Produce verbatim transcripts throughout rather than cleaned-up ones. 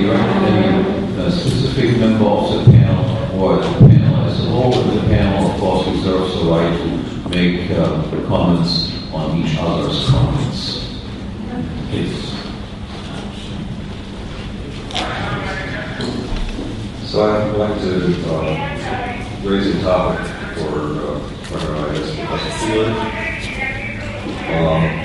there any uh, specific member of the panel or the panel as a whole? The panel, of course, reserves the right to make uh, comments on each other's comments. Please. So I'd like to uh, raise a topic for uh, for I guess Professor Thiele. Um,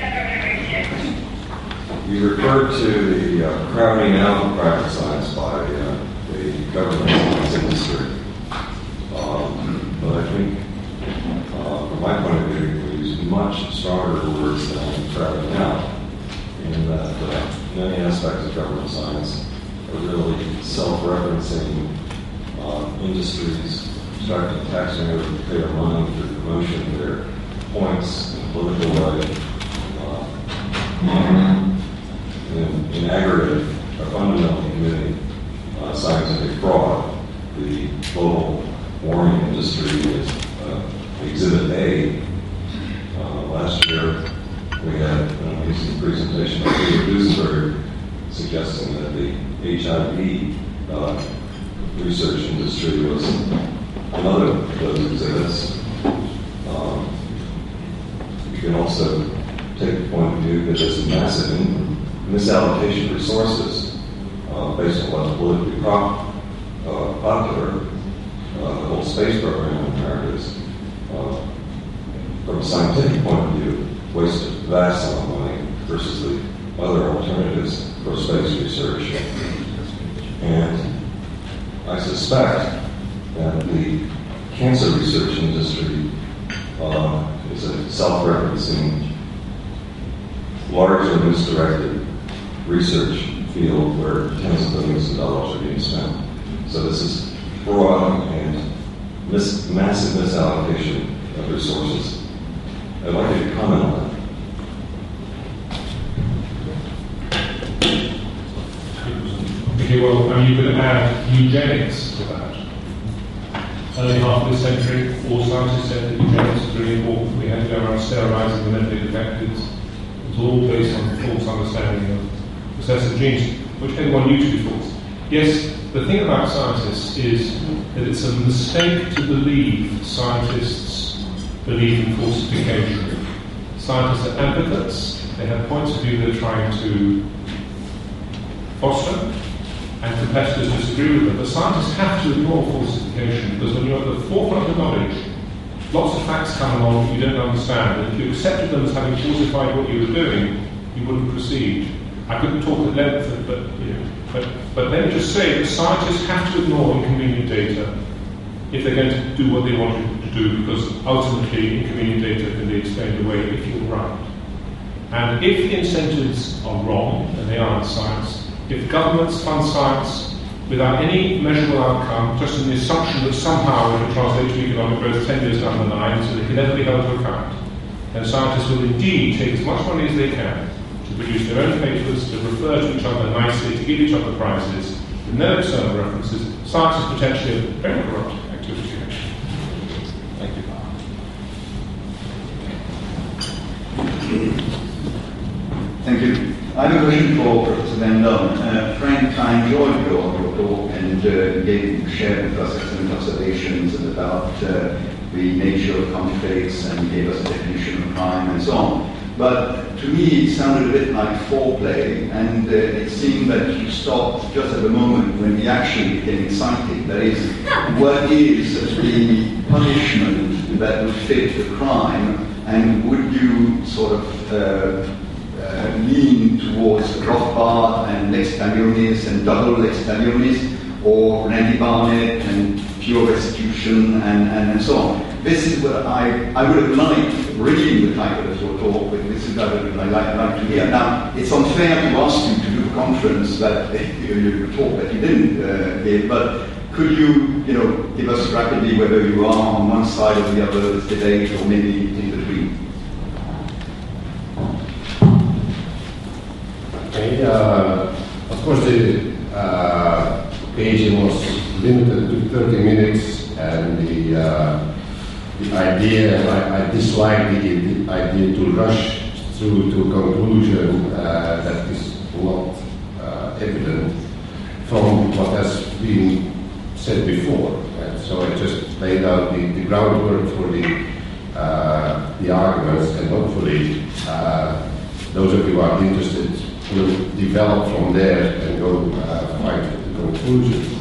you referred to the uh, crowding out of private science by uh, the government science industry. Um, but I think, uh, from my point of view, we use much stronger words than crowding out, in that uh, many aspects of government science are really self-referencing uh, industries, starting taxing over their money through promotion of their points in a political way. Uh, and in, in aggregate, are fundamentally committing uh, scientific fraud. The global warming industry is uh, Exhibit A. Uh, last year, we had an amazing presentation by Peter Duesenberg suggesting that the H I V uh, research industry was another of those exhibits. Um, you can also take the point of view that there's a massive misallocation of resources uh, based on what's politically prop, uh, popular. Uh, the whole space program in America is, uh, from a scientific point of view, wasted a vast amount of money versus the other alternatives for space research. And I suspect that the cancer research industry uh, is a self-referencing, largely misdirected research field where tens of billions of dollars are being spent. So this is fraud and mis- massive misallocation of resources. I'd like you to comment on that. Okay, well, I mean, you could add eugenics to that. Early half of the century, all scientists said that eugenics was really important. We had to go around sterilizing the medically defected. It was all based on false understanding of recessive genes, which anyone knew to be false. Yes, the thing about scientists is that it's a mistake to believe scientists believe in falsification. Scientists are advocates. They have points of view they're trying to foster, and competitors disagree with them. But scientists have to ignore falsification, because when you're at the forefront of knowledge, lots of facts come along that you don't understand, and if you accepted them as having falsified what you were doing, you wouldn't proceed. I couldn't talk at length, but you know, but, but let me just say that scientists have to ignore inconvenient data if they're going to do what they want to do, because ultimately inconvenient data can be explained away if you're right. And if the incentives are wrong, and they are in science, if governments fund science without any measurable outcome, just in the assumption that somehow it will translate to economic growth ten years down the line, so they can never be held to account, then scientists will indeed take as much money as they can to produce their own papers, to refer to each other nicely, to give each other prizes, with no external references. Science is potentially a very corrupt activity. Thank you. Thank you. I have a question for Professor Van Loan. Uh, Frank, I enjoyed your, your talk and uh, gave, shared with us excellent observations about uh, the nature of conflicts and gave us a definition of crime and so on. But to me, it sounded a bit like foreplay, and uh, it seemed that you stopped just at the moment when the action became exciting. That is, what is the punishment that would fit the crime, and would you sort of uh, uh, lean towards Rothbard and lex talionis and double lex talionis, or Randy Barnett and pure restitution and, and, and so on? This is what I, I would have liked reading the title of your talk, but this is what I would like, like to hear. Now, it's unfair to ask you to do a conference that you, you talk that you didn't uh, give, but could you, you know, give us rapidly whether you are on one side or the other of this debate, or maybe in between? Okay, uh, of course the uh, occasion was limited to thirty minutes, and the uh, the idea, I, I dislike the, the idea to rush through to a conclusion uh, that is not uh, evident. from what has been said before. Right? So I just laid out the, the groundwork for the uh, the arguments, and hopefully uh, those of you who are interested will develop from there and go uh, find the conclusion.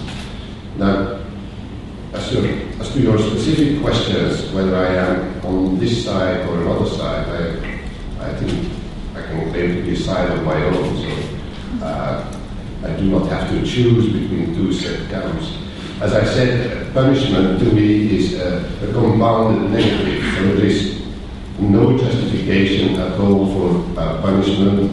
Now, as to, as to your specific questions, whether I am on this side or another side, I, I think I can claim to be a side of my own. So uh, I do not have to choose between two set camps. As I said, punishment to me is a, a compounded negative. So there is no justification at all for uh, punishment,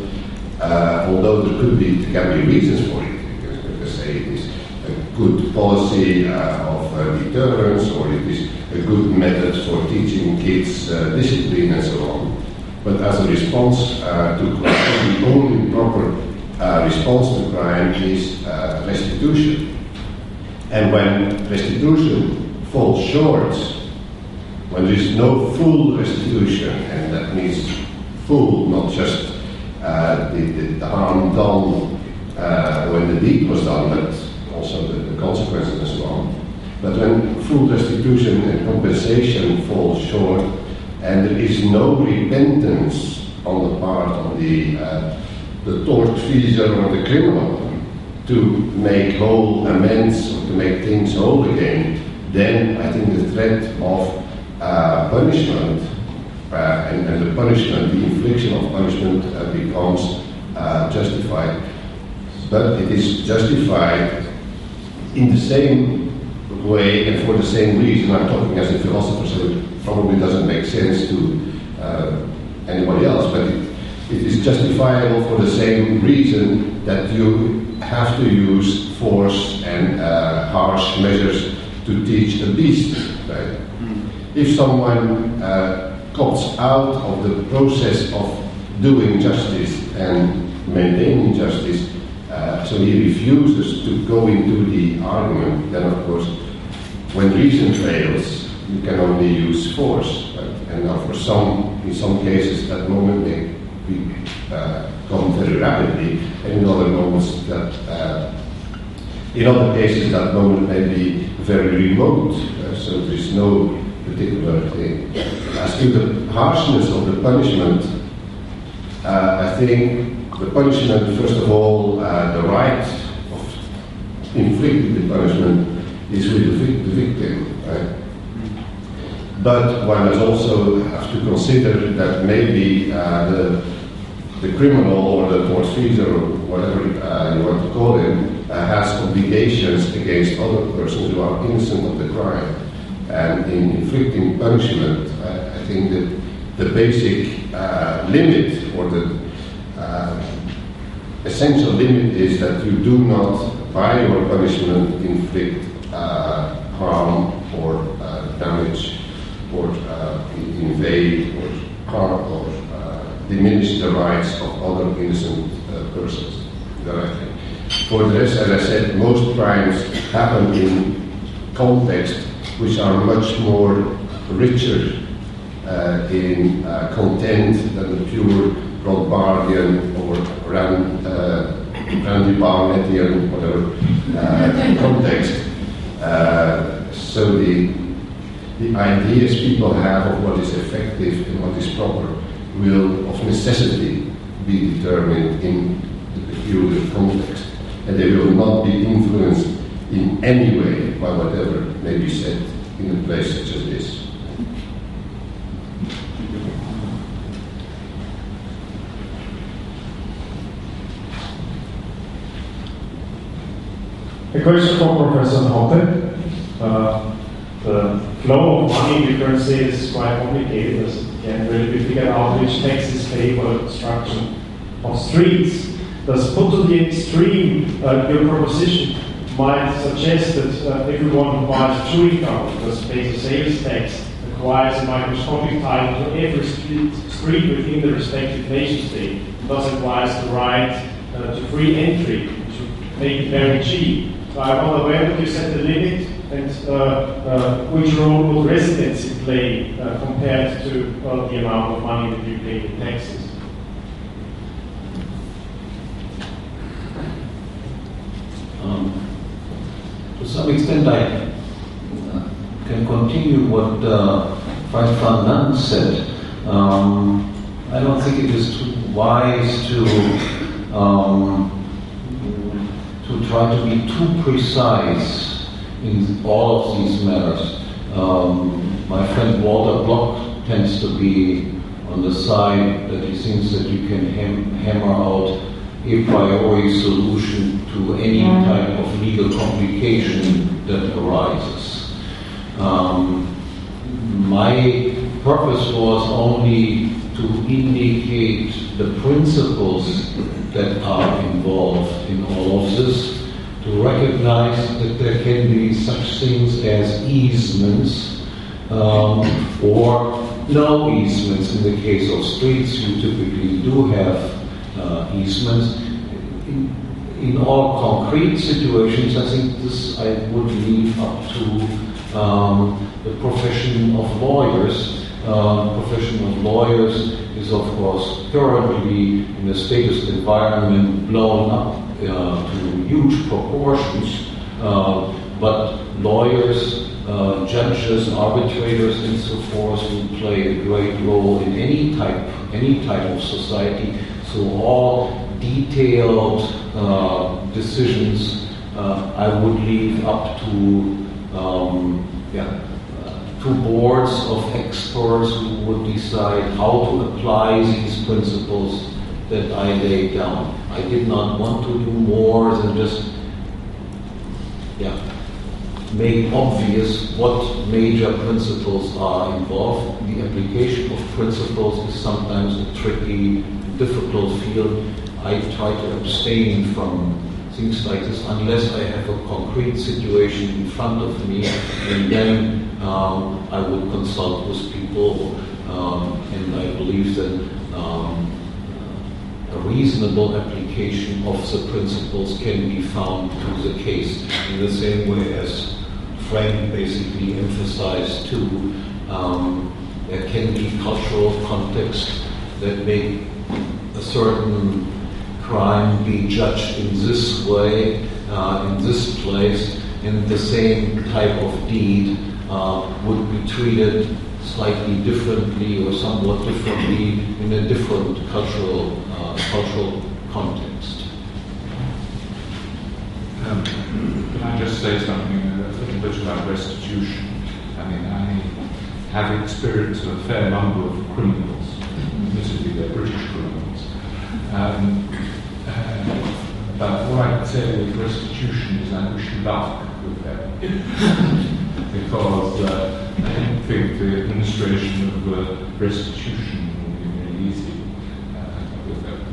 uh, although there could be, there can be reasons for it. Because, because say it is a good policy uh, of uh, deterrence, or it is a good method for teaching kids uh, discipline and so on. But as a response uh, to crime, the only proper uh, response to crime is uh, restitution. And when restitution falls short, when there is no full restitution, and that means full, not just uh, the, the, the harm done uh, when the deed was done, but also the, the consequences and so on. But when full restitution and compensation falls short, and there is no repentance on the part of the uh, the tortfeasor or the criminal to make whole amends or to make things whole again, then I think the threat of uh, punishment uh, and, and the punishment, the infliction of punishment uh, becomes uh, justified. But it is justified in the same way and for the same reason. I'm talking as a philosopher, so it probably doesn't make sense to uh, anybody else, but it, it is justifiable for the same reason that you have to use force and uh, harsh measures to teach a beast. Right? Mm. If someone uh, comes out of the process of doing justice and maintaining justice, uh, so he refuses to go into the argument, then of course, when reason fails, you can only use force. Right? And now for some, in some cases, that moment may be, uh, come very rapidly, and in other moments that, uh, in other cases, that moment may be very remote, uh, so there is no particular thing. As to the harshness of the punishment, uh, I think the punishment, first of all, uh, the right of inflicting the punishment is with the, vic- the victim. Right? But one must also have to consider that maybe uh, the the criminal or the tortfeasor or whatever uh, you want to call him uh, has obligations against other persons who are innocent of the crime. And in inflicting punishment, uh, I think that the basic uh, limit or the uh, essential limit is that you do not, by your punishment, inflict uh, harm or uh, damage or uh, invade or harm or diminish the rights of other innocent uh, persons. That I think. For the rest, as I said, most crimes happen in contexts which are much more richer uh, in uh, content than the pure Rothbardian or Rand, uh, Randy Barnettian, whatever uh, context. Uh, so the the ideas people have of what is effective and what is proper will of necessity be determined in the peculiar context, and they will not be influenced in any way by whatever may be said in a place such as this. A question from Professor Hoppe. Uh, the flow of money in the currency is quite complicated, as it can really be figured out which taxes pay for the construction of streets. Thus, put to the extreme, uh, your proposition might suggest that uh, everyone who buys a chewing gum because pays a sales tax acquires a microscopic title to every street, street within the respective nation state, thus acquires the right uh, to free entry, to make it very cheap. So I wonder, where would you set the limit, and uh, uh, which role would residency play uh, compared to uh, the amount of money that you pay in taxes? Um, some extent, I can continue what uh, Frank van Nant said. Um, I don't think it is too wise to um, to try to be too precise in all of these matters. Um, my friend Walter Block tends to be on the side that he thinks that you can ham- hammer out a priori solution to any type of legal complication that arises. Um, my purpose was only to indicate the principles that are involved in all of this, to recognize that there can be such things as easements um, or no easements. In the case of streets, you typically do have uh, easements. In, in all concrete situations, I think this I would leave up to um, the profession of lawyers. Uh, profession of lawyers is, of course, currently in a status environment blown up uh, to huge proportions. Uh, but lawyers, uh, judges, arbitrators, and so forth will play a great role in any type, any type of society. So all detailed uh, decisions uh, I would leave up to um, yeah. to boards of experts who would decide how to apply these principles that I laid down. I did not want to do more than just yeah, make obvious what major principles are involved. The application of principles is sometimes a tricky, difficult field. I try to abstain from things like this unless I have a concrete situation in front of me, and then um, I would consult with people, um, and I believe that um, a reasonable application of the principles can be found to the case, in the same way as Frank basically emphasized too. Um, there can be cultural context that make a certain crime be judged in this way, uh, in this place, and the same type of deed uh, would be treated slightly differently or somewhat differently in a different cultural uh, cultural context. Um, can I just say something a little bit about restitution? I mean, I have experience of a fair number of criminals, admittedly they're British criminals. Um, uh, but what I can say with restitution is I wish you luck with them. Because uh, I don't think the administration of uh, restitution will be very easy uh, with them.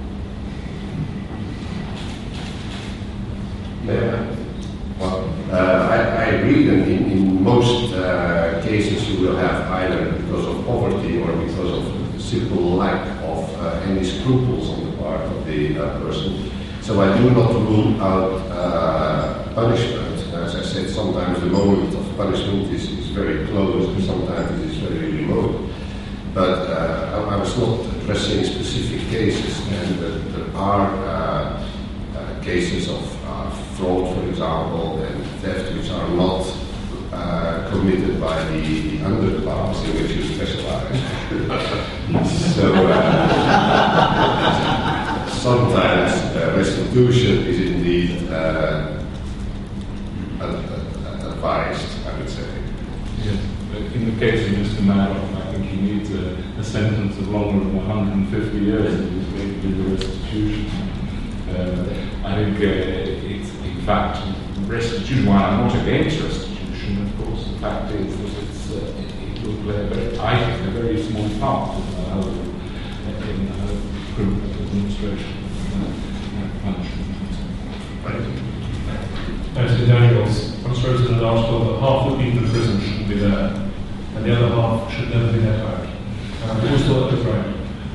Yeah. Well, uh, I, I agree that in, in most uh, cases you will have either because of poverty or because of the simple lack of uh, any scruples on the part of the uh, person. So I do not rule out uh, punishment. As I said, sometimes the moment of punishment is, is very close and sometimes it is very remote. But uh, I, I was not addressing specific cases, and uh, there are uh, uh, cases of uh, fraud, for example, and theft which are not uh, committed by the, the underclass in which you specialize. So uh, sometimes uh, restitution is indeed uh, advised, I would say. Yes, but in the case of Mister Madoff, I think he needs a, a sentence of longer than one hundred fifty years if he's going to do the restitution. Uh, I think uh, it's, in fact, restitution, while I'm not against restitution, of course, the fact is that it's, uh, it, it will play a very, I think, a very small part in the whole in the whole criminal administration uh, punishment. Right. Mister Daniels once wrote in an article that half the people in prison shouldn't be there, and the other half should never be let out. And I've always thought that was right.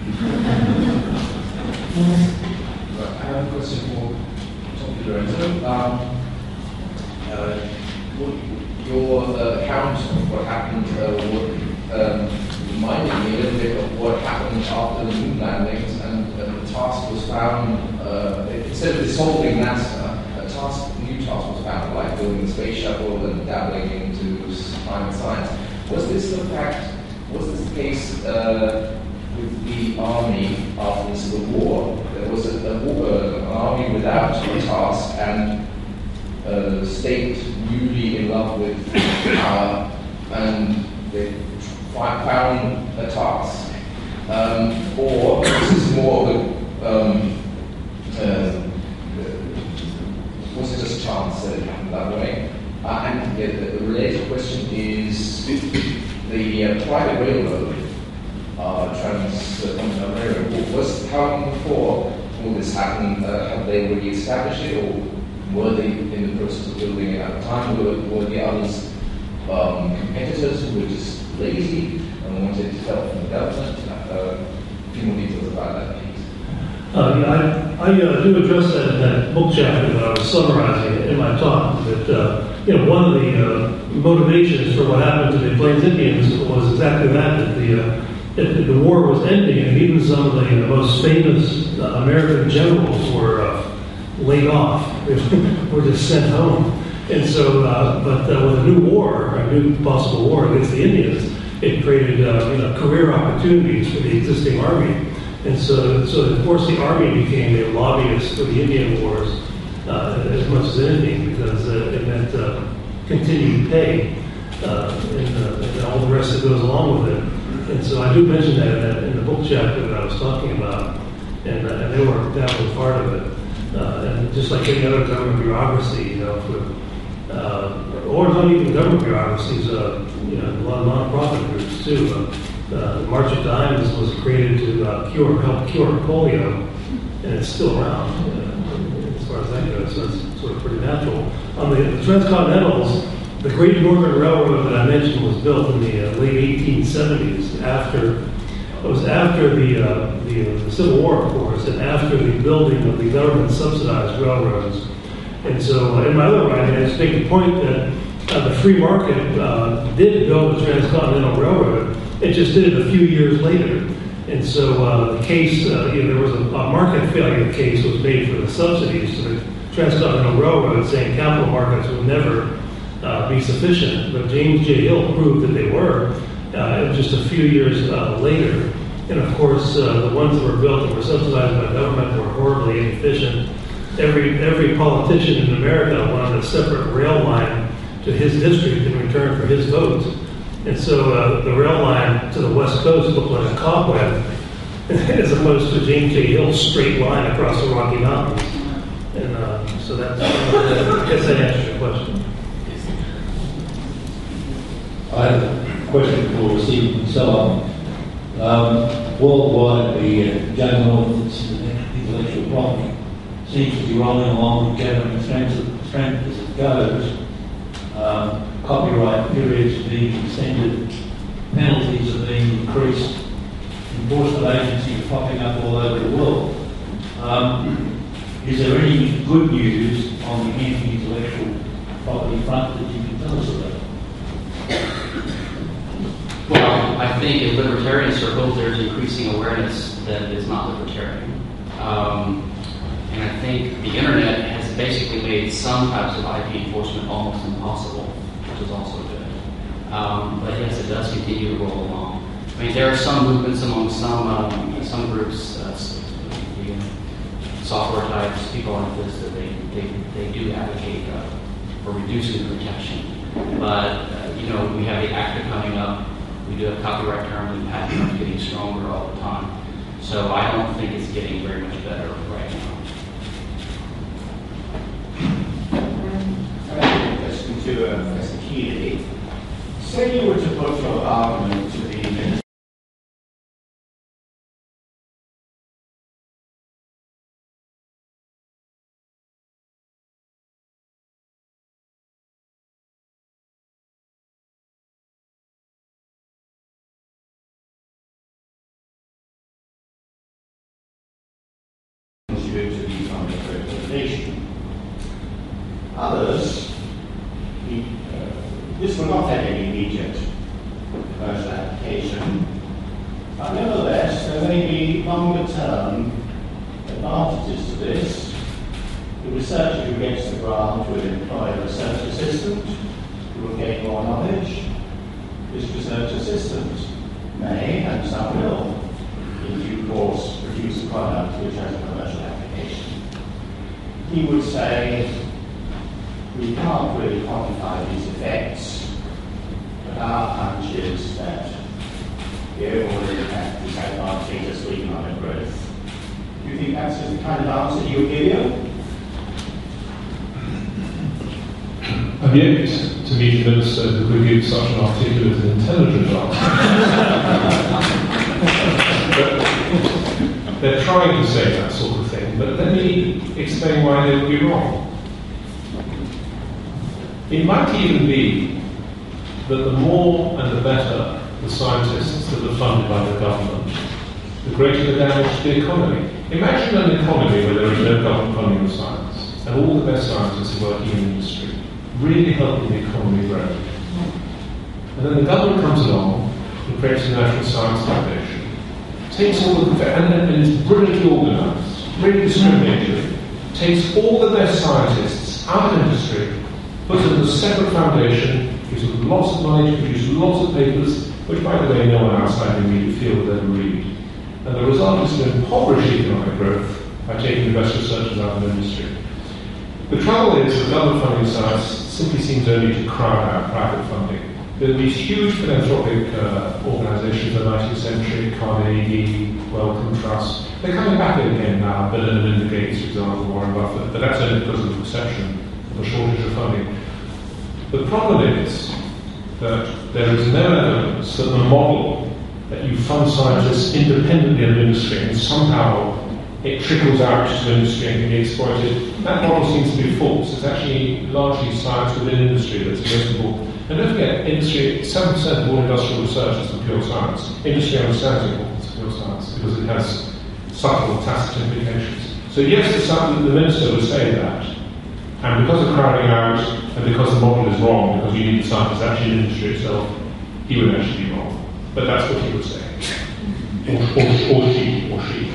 I have a question for Doctor Lorenzo. Um, uh, your uh, account of what happened uh, would, um, reminded me a little bit of what happened after the moon landings, and uh, the task was found, uh, instead of dissolving NASA, a task task, new task was found, like building the space shuttle and dabbling into climate science. Was this the fact? Was this the case uh, with the army after the Civil War? There was a, a war, uh, an army without a task and a state newly in love with power, and they fi- found a task. Um, or this is more of a, um, uh, was it just chance that it happened that way? Uh, and yeah, the, the related question is the uh, private railroad, uh, Trans-Continental Railroad, was how long before all this happened? Uh, had they already established it, or were they in the process of building it at the time? Were, were the others um, competitors who were just lazy and wanted help from the government? Uh, a few more details about that, please. Uh, yeah, I, I uh, do address that in that book chapter that I was summarizing in my talk. That uh, you know, one of the uh, motivations for what happened to the Plains Indians was exactly that: that the uh, that the war was ending, and even some of the uh, most famous uh, American generals were uh, laid off, were just sent home. And so, uh, but uh, with a new war, a new possible war against the Indians, it created uh, you know, career opportunities for the existing army. And so, so of course, the Army became a lobbyist for the Indian Wars uh, as much as anything, because uh, it meant uh, continued pay uh, and, uh, and all the rest that goes along with it. And so I do mention that in the book chapter that I was talking about, and, uh, and they were definitely part of it. Uh, and just like any other government bureaucracy, you know, for, uh, or not even government bureaucracies, uh, you know, a lot of nonprofit groups too. Uh, Uh, the March of Dimes was created to uh, cure, help cure polio, and it's still around uh, as far as that goes. So it's sort of pretty natural. On the, the Transcontinentals, the Great Northern Railroad that I mentioned was built in the uh, late eighteen seventies. After it was after the, uh, the uh, the Civil War, of course, and after the building of the government-subsidized railroads. And so, uh, in my other writing, I just make the point that uh, the free market uh, did build the Transcontinental Railroad. It just did it a few years later. And so uh, the case, uh, you know, there was a, a market failure case was made for the subsidies to the Transcontinental Railroad, saying capital markets would never uh, be sufficient. But James J. Hill proved that they were uh, just a few years uh, later. And of course, uh, the ones that were built that were subsidized by government were horribly inefficient. Every, every politician in America wanted a separate rail line to his district in return for his votes. And so uh, the rail line to the west coast looked like a cobweb, as opposed to James J. Hill's straight line across the Rocky Mountains. And uh, so that's, uh, I guess that answers your question. I have a question for Stephen Seller. Um, worldwide, the uh, jungle of intellectual property seems to be rolling along and gathering strength, strength as it goes. Um, copyright periods are being extended, penalties are being increased, enforcement agencies are popping up all over the world. Um, is there any good news on the anti-intellectual property front that you can tell us about? Well, I think in libertarian circles there's increasing awareness that it's not libertarian. Um, and I think the internet has basically made some types of I P enforcement almost impossible, which is also good. Um, but yes, it does continue to roll along. I mean, there are some movements among some um, some groups, uh, the software types, people like this, that they, they, they do advocate uh, for reducing protection. But, uh, you know, we have the ACTA coming up. We do have copyright terms and patent terms getting stronger all the time. So I don't think it's getting very much better right now. I have a question to uh, Professor Keeley. Say you were to put your argument to the minister. To be from the representation. Others, we, uh, this will not have any immediate commercial application, but nevertheless there may be longer term advantages to this The researcher who gets the grant will employ a research assistant who will gain more knowledge. This research assistant may, and some will, in due course, produce a product which has a commercial application. He would say, we can't really quantify these effects, but our hunch is that the overall impact is advantageous for economic growth. Do you think that's the kind of answer you would give you? I've yet to meet a minister who could give such an articulate and intelligent answer. But they're trying to say that sort of thing, but let me explain why they would be wrong. It might even be that the more and the better the scientists that are funded by the government, the greater the damage to the economy. Imagine an economy where there is no government funding of science, and all the best scientists are working in industry, really helping the economy grow. And then the government comes along and creates a National Science Foundation, takes all the, and, and is brilliantly organised, really discriminatory, takes all the best scientists out of industry, puts them in a separate foundation, gives them lots of money to produce lots of papers, which, by the way, no one outside the media field will ever read. And the result is to impoverish economic growth by taking the best researchers out of industry. The trouble is that government funding science simply seems only to crowd out private funding. There are these huge philanthropic uh, organisations of the nineteenth century, Carnegie, Wellcome Trust. They're coming back again now, Bill and Melinda Gates, for example, Warren Buffett, but that's only because of the perception of a shortage of funding. The problem is that there is no evidence that the model that you fund scientists independently of industry and somehow it trickles out to industry and can be exploited, that model seems to be false. It's actually largely science within industry that's most important. And don't forget, industry, seven percent of all industrial research is for pure science. Industry understands the importance of pure science because it has subtle tacit implications. So yes, the, the minister would say that, and because of crowding out, and because the model is wrong, because you need the scientists actually in industry itself, he would actually be wrong. But that's what he would say. Or, or, or she, or she.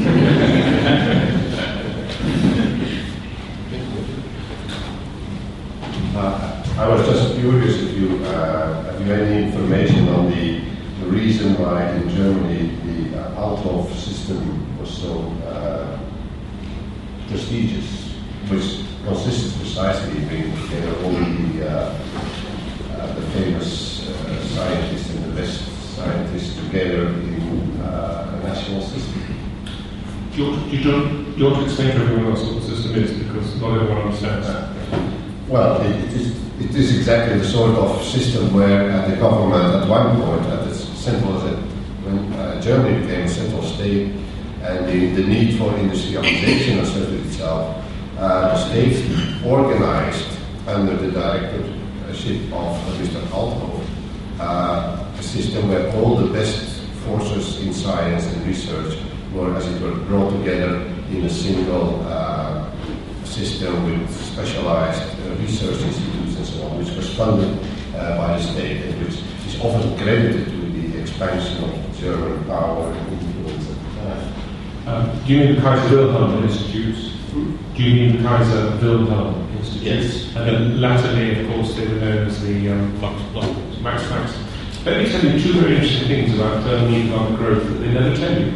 uh, I was just curious if you uh, have you any information on the, the reason why in Germany the uh, Althoff system was so uh, prestigious, which consists precisely in bringing together all the, uh, uh, the famous uh, scientists and the best scientists together in uh, a national system. You, you, don't, you want to explain to everyone else what the system is, because not everyone understands that. Well, it, it, is, it is exactly the sort of system where uh, the government at one point, at its central, when uh, Germany became a central state, and the, the need for industrialization asserted itself, Uh, the state organized under the directorship of Mister Althoff uh, a system where all the best forces in science and research were, as it were, brought together in a single uh, system with specialized uh, research institutes and so on, which was funded uh, by the state and which is often credited to the expansion of German power and influence at the time. Um, do you mean the Kaiser Wilhelm Institute? Do you mean the Kaiser Wilhelm Institute? Yes. And then latterly, of course, they were known as the um, Max Planck. Let me tell you two very interesting things about German economic growth that they never tell you.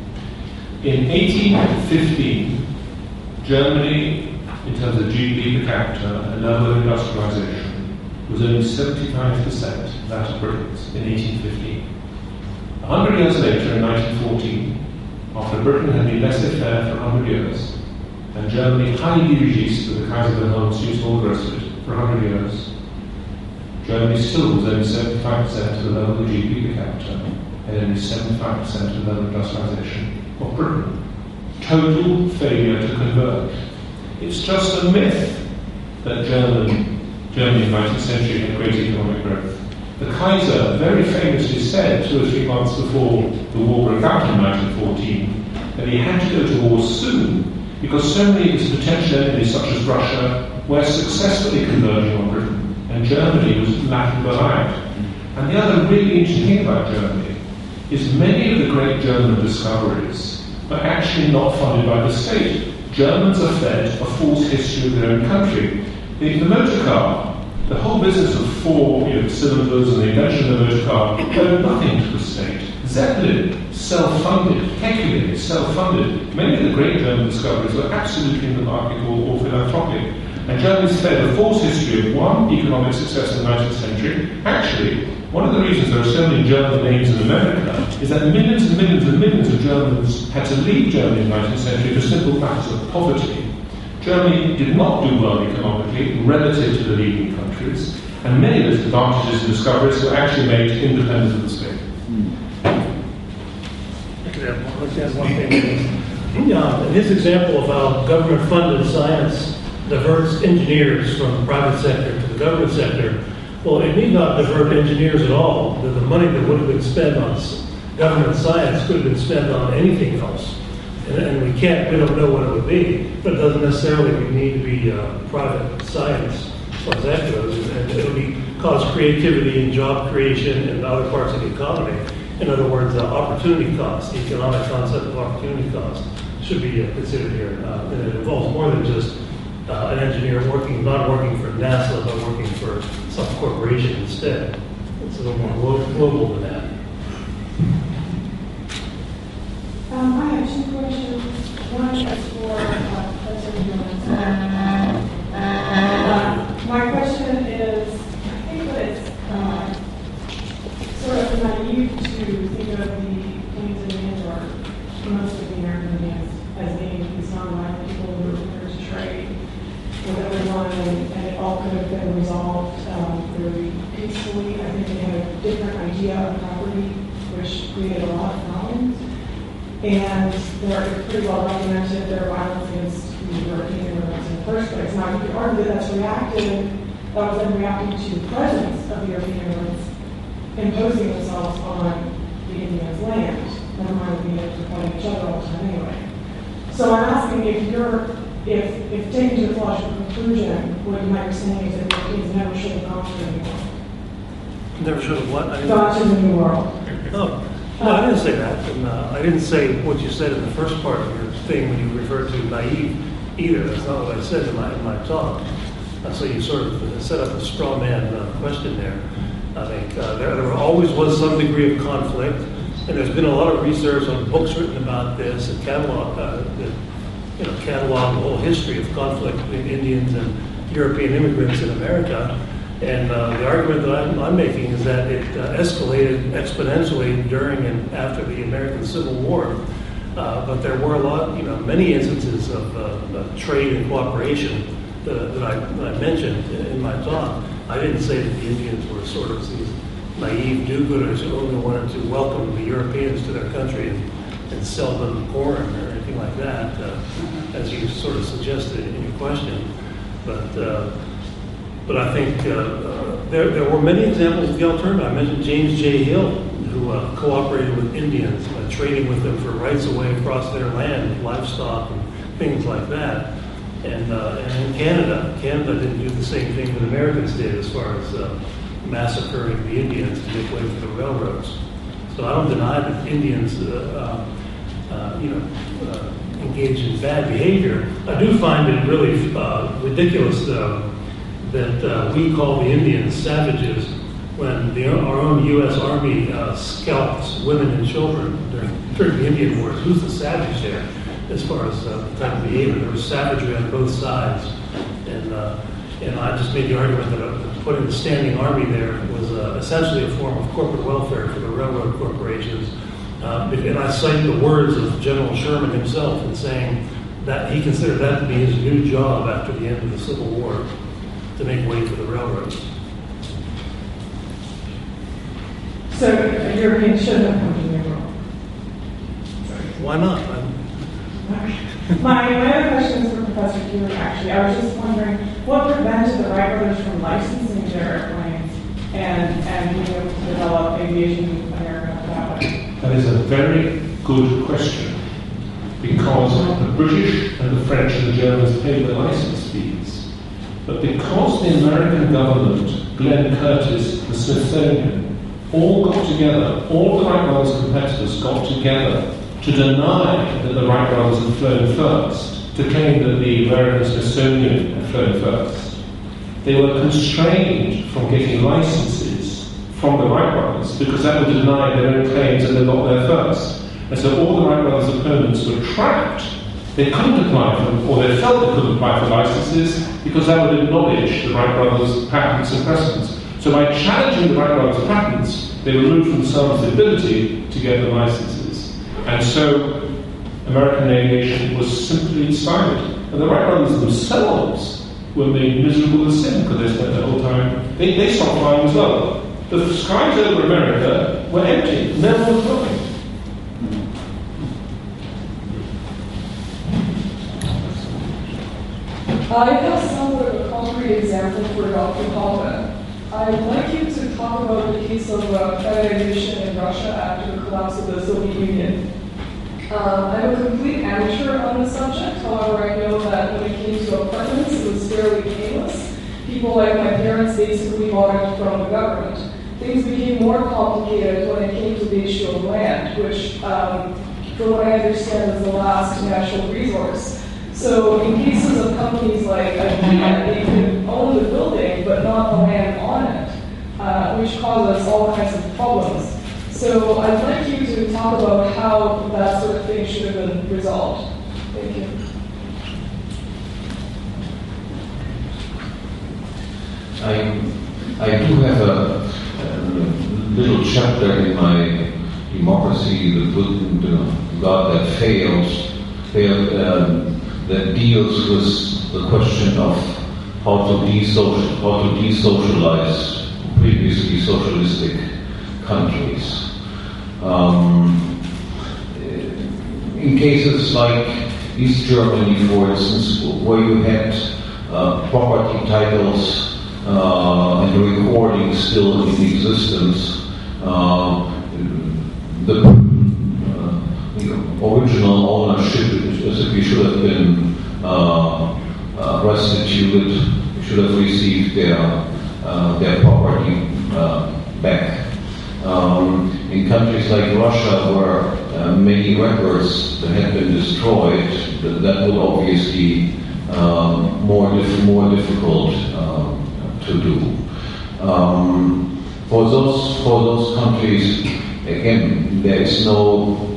In eighteen fifteen, Germany, in terms of G D P per capita and level of industrialization, was only seventy-five percent that of Britain's in eighteen fifteen. A hundred years later, in nineteen fourteen, after Britain had been laissez-faire for a hundred years, and Germany highly dirigiste with the Kaiser Wilhelm Institute for a hundred years, Germany still was only seventy-five percent of the level of G D P per capita and only seventy-five percent of the level of industrialization of Britain. Total failure to converge. It's just a myth that Germany, Germany in the nineteenth century had great economic growth. The Kaiser very famously said two or three months before the war broke out in nineteen fourteen that he had to go to war soon because so many of his potential enemies, such as Russia, were successfully converging on Britain, and Germany was lagging behind. And the other really interesting thing about Germany is many of the great German discoveries are actually not funded by the state. Germans are fed a false history of their own country. The, the motor car, the whole business of four you know, cylinders and the invention of the motor car owed nothing to the state. Zeppelin, self-funded. Kekule, self-funded. Many of the great German discoveries were absolutely in the market or, or philanthropic. And Germans fed a false history of one, economic success in the nineteenth century. Actually, one of the reasons there are so many German names in America is that millions and millions and millions of Germans had to leave Germany in the nineteenth century for simple matters of poverty. Germany did not do well economically relative to the leading countries, and many of those advantages and discoveries were actually made independent of the state. Let's add one thing. Uh, in his example of how government-funded science diverts engineers from the private sector to the government sector, well, it need not divert engineers at all. The, the money that would have been spent on s- government science could have been spent on anything else. And, and we can't, we don't know what it would be, but it doesn't necessarily need to be uh, private science as far as that goes. And it would be, cause creativity and job creation in other parts of the economy. In other words, uh, opportunity cost, the economic concept of opportunity cost should be uh, considered here. Uh, and it involves more than just uh, an engineer working, not working for NASA, but working for some corporation instead. It's a little more glo- global than that. Um, I have two questions. One is for uh, Professor Jones. Uh, my question is, I think that it's uh, sort of naive to think of the Plains Indians or most of the American Indians as being these non-violent people who were here to trade with everyone, and, and it all could have been resolved um, very peacefully. I think they had a different idea of property, which created a lot of problems. And they're pretty well documented, their violence against the European immigrants in the first place. Now, you could argue that that's reactive, that was then reacting to the presence of the European immigrants imposing themselves on the Indians' land, never mind being able to fight each other all the time anyway. So I'm asking if you're, if, if taken to the logical conclusion, what you might be saying is that the Europeans never should have gone to the New World. Never should have what? I didn't- Gone to the New World. Oh. No, I didn't say that. And, uh, I didn't say what you said in the first part of your thing when you referred to naive either. That's not what I said in my, in my talk. Uh, so you sort of set up a straw man uh, question there. I think uh, there, there always was some degree of conflict, and there's been a lot of research on books written about this and catalog, uh, that, you know, catalog the whole history of conflict between Indians and European immigrants in America. And uh, the argument that I'm, I'm making is that it uh, escalated exponentially during and after the American Civil War. Uh, but there were a lot, you know, many instances of, uh, of trade and cooperation that, that, I, that I mentioned in my talk. I didn't say that the Indians were sort of these naive do-gooders who only wanted to welcome the Europeans to their country and, and sell them corn or anything like that, uh, as you sort of suggested in your question. But uh, But I think uh, uh, there, there were many examples of the alternative. I mentioned James J. Hill, who uh, cooperated with Indians, uh, trading with them for rights of way across their land, livestock, and things like that. And, uh, and in Canada, Canada didn't do the same thing that Americans did as far as uh, massacring the Indians to make way for the railroads. So I don't deny that Indians, uh, uh, uh, you know, uh, engaged in bad behavior. I do find it really uh, ridiculous, though, that uh, we call the Indians savages when the, our own U S Army uh, scalps women and children during, during the Indian Wars. Who's the savage there as far as uh, the type of behavior? There was savagery on both sides. And, uh, and I just made the argument that uh, putting the standing army there was uh, essentially a form of corporate welfare for the railroad corporations. Uh, and I cite the words of General Sherman himself in saying that he considered that to be his new job after the end of the Civil War, to make way for the railroads. So a European should have come to the New World. Why not? my, my other question is for Professor Keeler, actually. I was just wondering, what prevented the Wright brothers from licensing their airplanes and, and being able to develop aviation in America without it? That is a very good question, because the British and the French and the Germans paid the license fees. But because the American government, Glenn Curtis, the Smithsonian, all got together, all the Wright brothers' competitors got together to deny that the Wright brothers had flown first, to claim that the American Smithsonian had flown first. They were constrained from getting licenses from the Wright brothers because that would deny their own claims that they got there first. And so all the Wright brothers' opponents were trapped. They couldn't apply for, or they felt they couldn't apply for licenses because that would acknowledge the Wright brothers' patents and precedents. So by challenging the Wright brothers' patents, they removed from themselves the ability to get the licenses. And so American aviation was simply stymied. And the Wright brothers themselves were made miserable as sin because they spent the whole time, they, they stopped flying as well. The skies over America were empty, never was flying. I have somewhat of a concrete example for Doctor Hoffman. I'd like you to talk about the case of uh, privatization in Russia after the collapse of the Soviet Union. Um, I'm a complete amateur on the subject, however I know that when it came to apartments, it was fairly painless. People like my parents basically bought it from the government. Things became more complicated when it came to the issue of land, which, um, from what I understand, is the last natural resource. So in cases of companies like IKEA, they can own the building but not the land on it, uh, which causes all kinds of problems. So I'd like you to talk about how that sort of thing should have been resolved. Thank you. I, I do have a, a little chapter in my Democracy, the Good, the God That Fails, failed, um, that deals with the question of how to de-social, how to de-socialize previously socialistic countries. Um, in cases like East Germany, for instance, where you had uh, property titles uh, and recordings still in existence, uh, the, uh, the original ownership basically should have been uh, uh, restituted, should have received their uh, their property uh, back. Um, in countries like Russia, where uh, many records that had been destroyed, that, that would obviously um, more dif- more difficult um, to do. Um, for those for those countries, again, there is no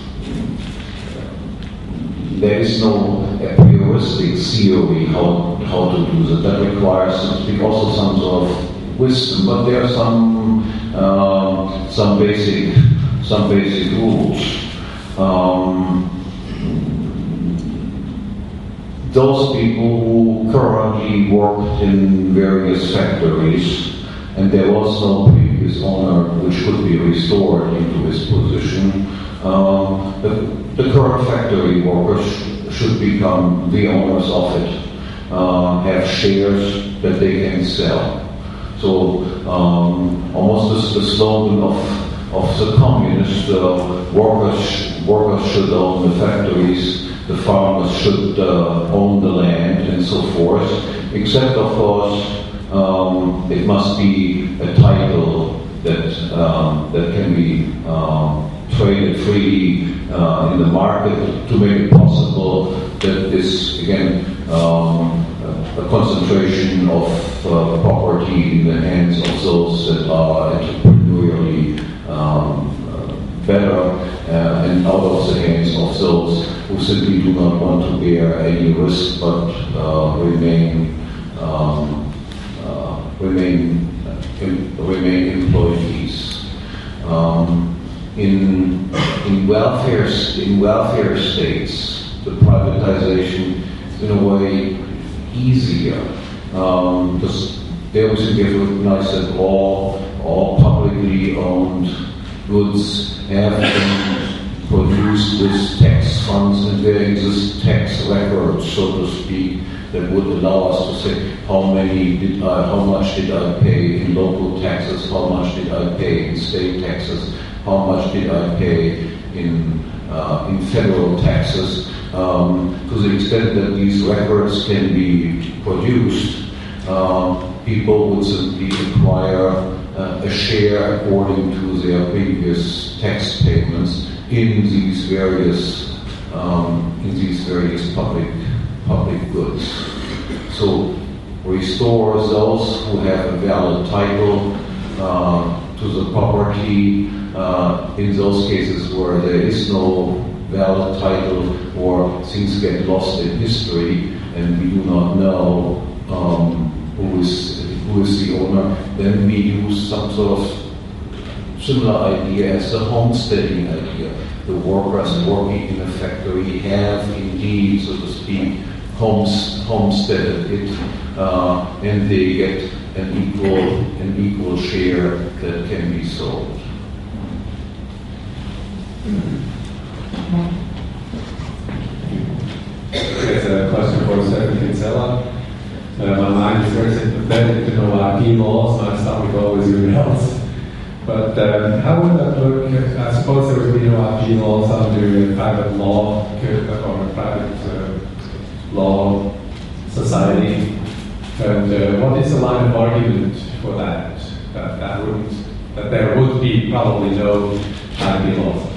there is no a prioristic theory how how to do that. That requires also some sort of wisdom, but there are some. Um, some basic, some basic rules. Um, those people who currently worked in various factories, and there was no previous owner which could be restored into his position, um, the, the current factory workers sh- should become the owners of it, uh, have shares that they can sell. So um, almost the, the slogan of, of the communists, uh, workers, workers should own the factories, the farmers should uh, own the land, and so forth, except of course um, it must be a title that, um, that can be um, traded freely uh, in the market to make it possible that this, again, um, a concentration of uh, property in the hands of those that are entrepreneurially um, uh, better uh, and out of the hands of those who simply do not want to bear any risk but uh, remain um, uh, remain em- remain employees. Um, in in welfare in welfare states, the privatization is in a way easier. Um, there was a recognize that all all publicly owned goods have been produced with tax funds, and there exist tax records, so to speak, that would allow us to say how many did I, how much did I pay in local taxes, how much did I pay in state taxes, how much did I pay in uh, in federal taxes. Um, to the extent that these records can be produced, uh, people would simply acquire uh, a share according to their previous tax payments in these various um, in these various public public goods. So restore those who have a valid title uh, to the property uh, in those cases where there is no valid title or things get lost in history and we do not know um, who is who is the owner, then we use some sort of similar idea as the homesteading idea. The workers working in a factory have indeed, so to speak, homes, homesteaded it, uh, and they get an equal an equal share that can be sold. It's a question for Secretary Kinsella. Uh, my mind is very sympathetic to no I P laws, my stomach always rebels. But um, how would that look? I suppose there would be no I P laws under a private law or a private uh, law society. And uh, what is the line of argument for that? That, that, wouldn't, that there would be probably no I P laws?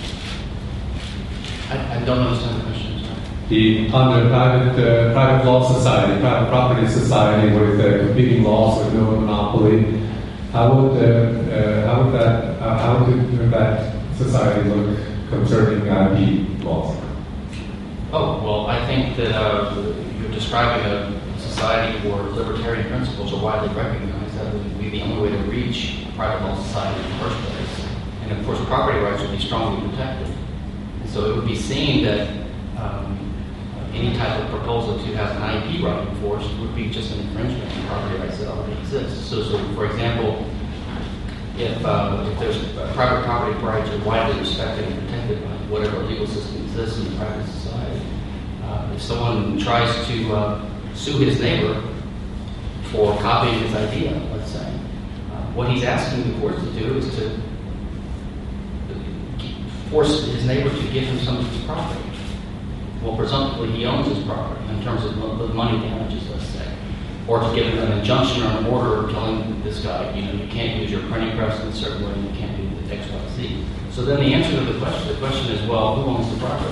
I, I don't understand the question. The under private uh, private law society, private property society with uh, competing laws with no monopoly, how would uh, uh, how would that uh, how would that society look concerning I P laws? Oh well, I think that uh, you're describing a society where libertarian principles are widely recognized. That would be the only way to reach a private law society in the first place, and of course, property rights would be strongly protected. And so it would be seen that. Um, Any type of proposal to have an I P right enforced would be just an infringement of property rights that already exist. So, so for example, if, uh, if there's private property rights are widely respected and protected by whatever legal system exists in the private society, uh, if someone tries to uh, sue his neighbor for copying his idea, let's say, uh, what he's asking the courts to do is to force his neighbor to give him some of his property. Well, presumptively, he owns his property in terms of money damages, let's say. Or to give him an injunction or an order telling this guy, you know, you can't use your printing press in a certain way, you can't do the X, Y, Z. So then the answer to the question, the question is, well, who owns the property?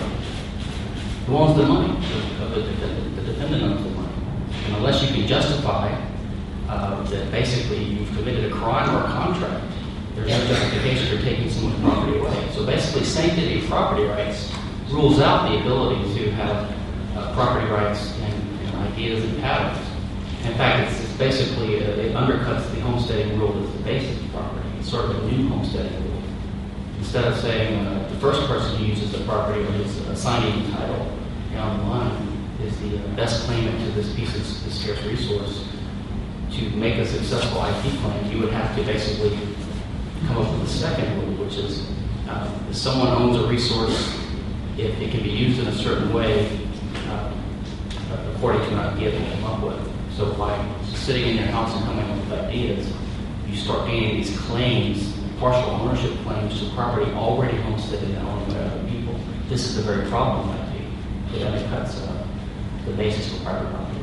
Who owns the money? The, the, defendant, the defendant owns the money. And unless you can justify uh, that basically you've committed a crime or a contract, there's no justification for taking someone's property away. So basically, sanctity of property rights rules out the ability to have uh, property rights and, and ideas and patterns. In fact, it's, it's basically, uh, it undercuts the homesteading rule that's the basis of property. It's sort of a new homesteading rule. Instead of saying uh, the first person who uses the property or is assigning the title down the line is the uh, best claimant to this piece of this scarce resource, to make a successful I P claim, you would have to basically come up with a second rule, which is uh, if someone owns a resource, if it can be used in a certain way, uh, according to an idea they came up with. So by sitting in your house and coming up with ideas, you start gaining these claims, partial ownership claims to property already homesteaded and owned by other people. This is the very problem with I P. It undercuts uh, the basis for private property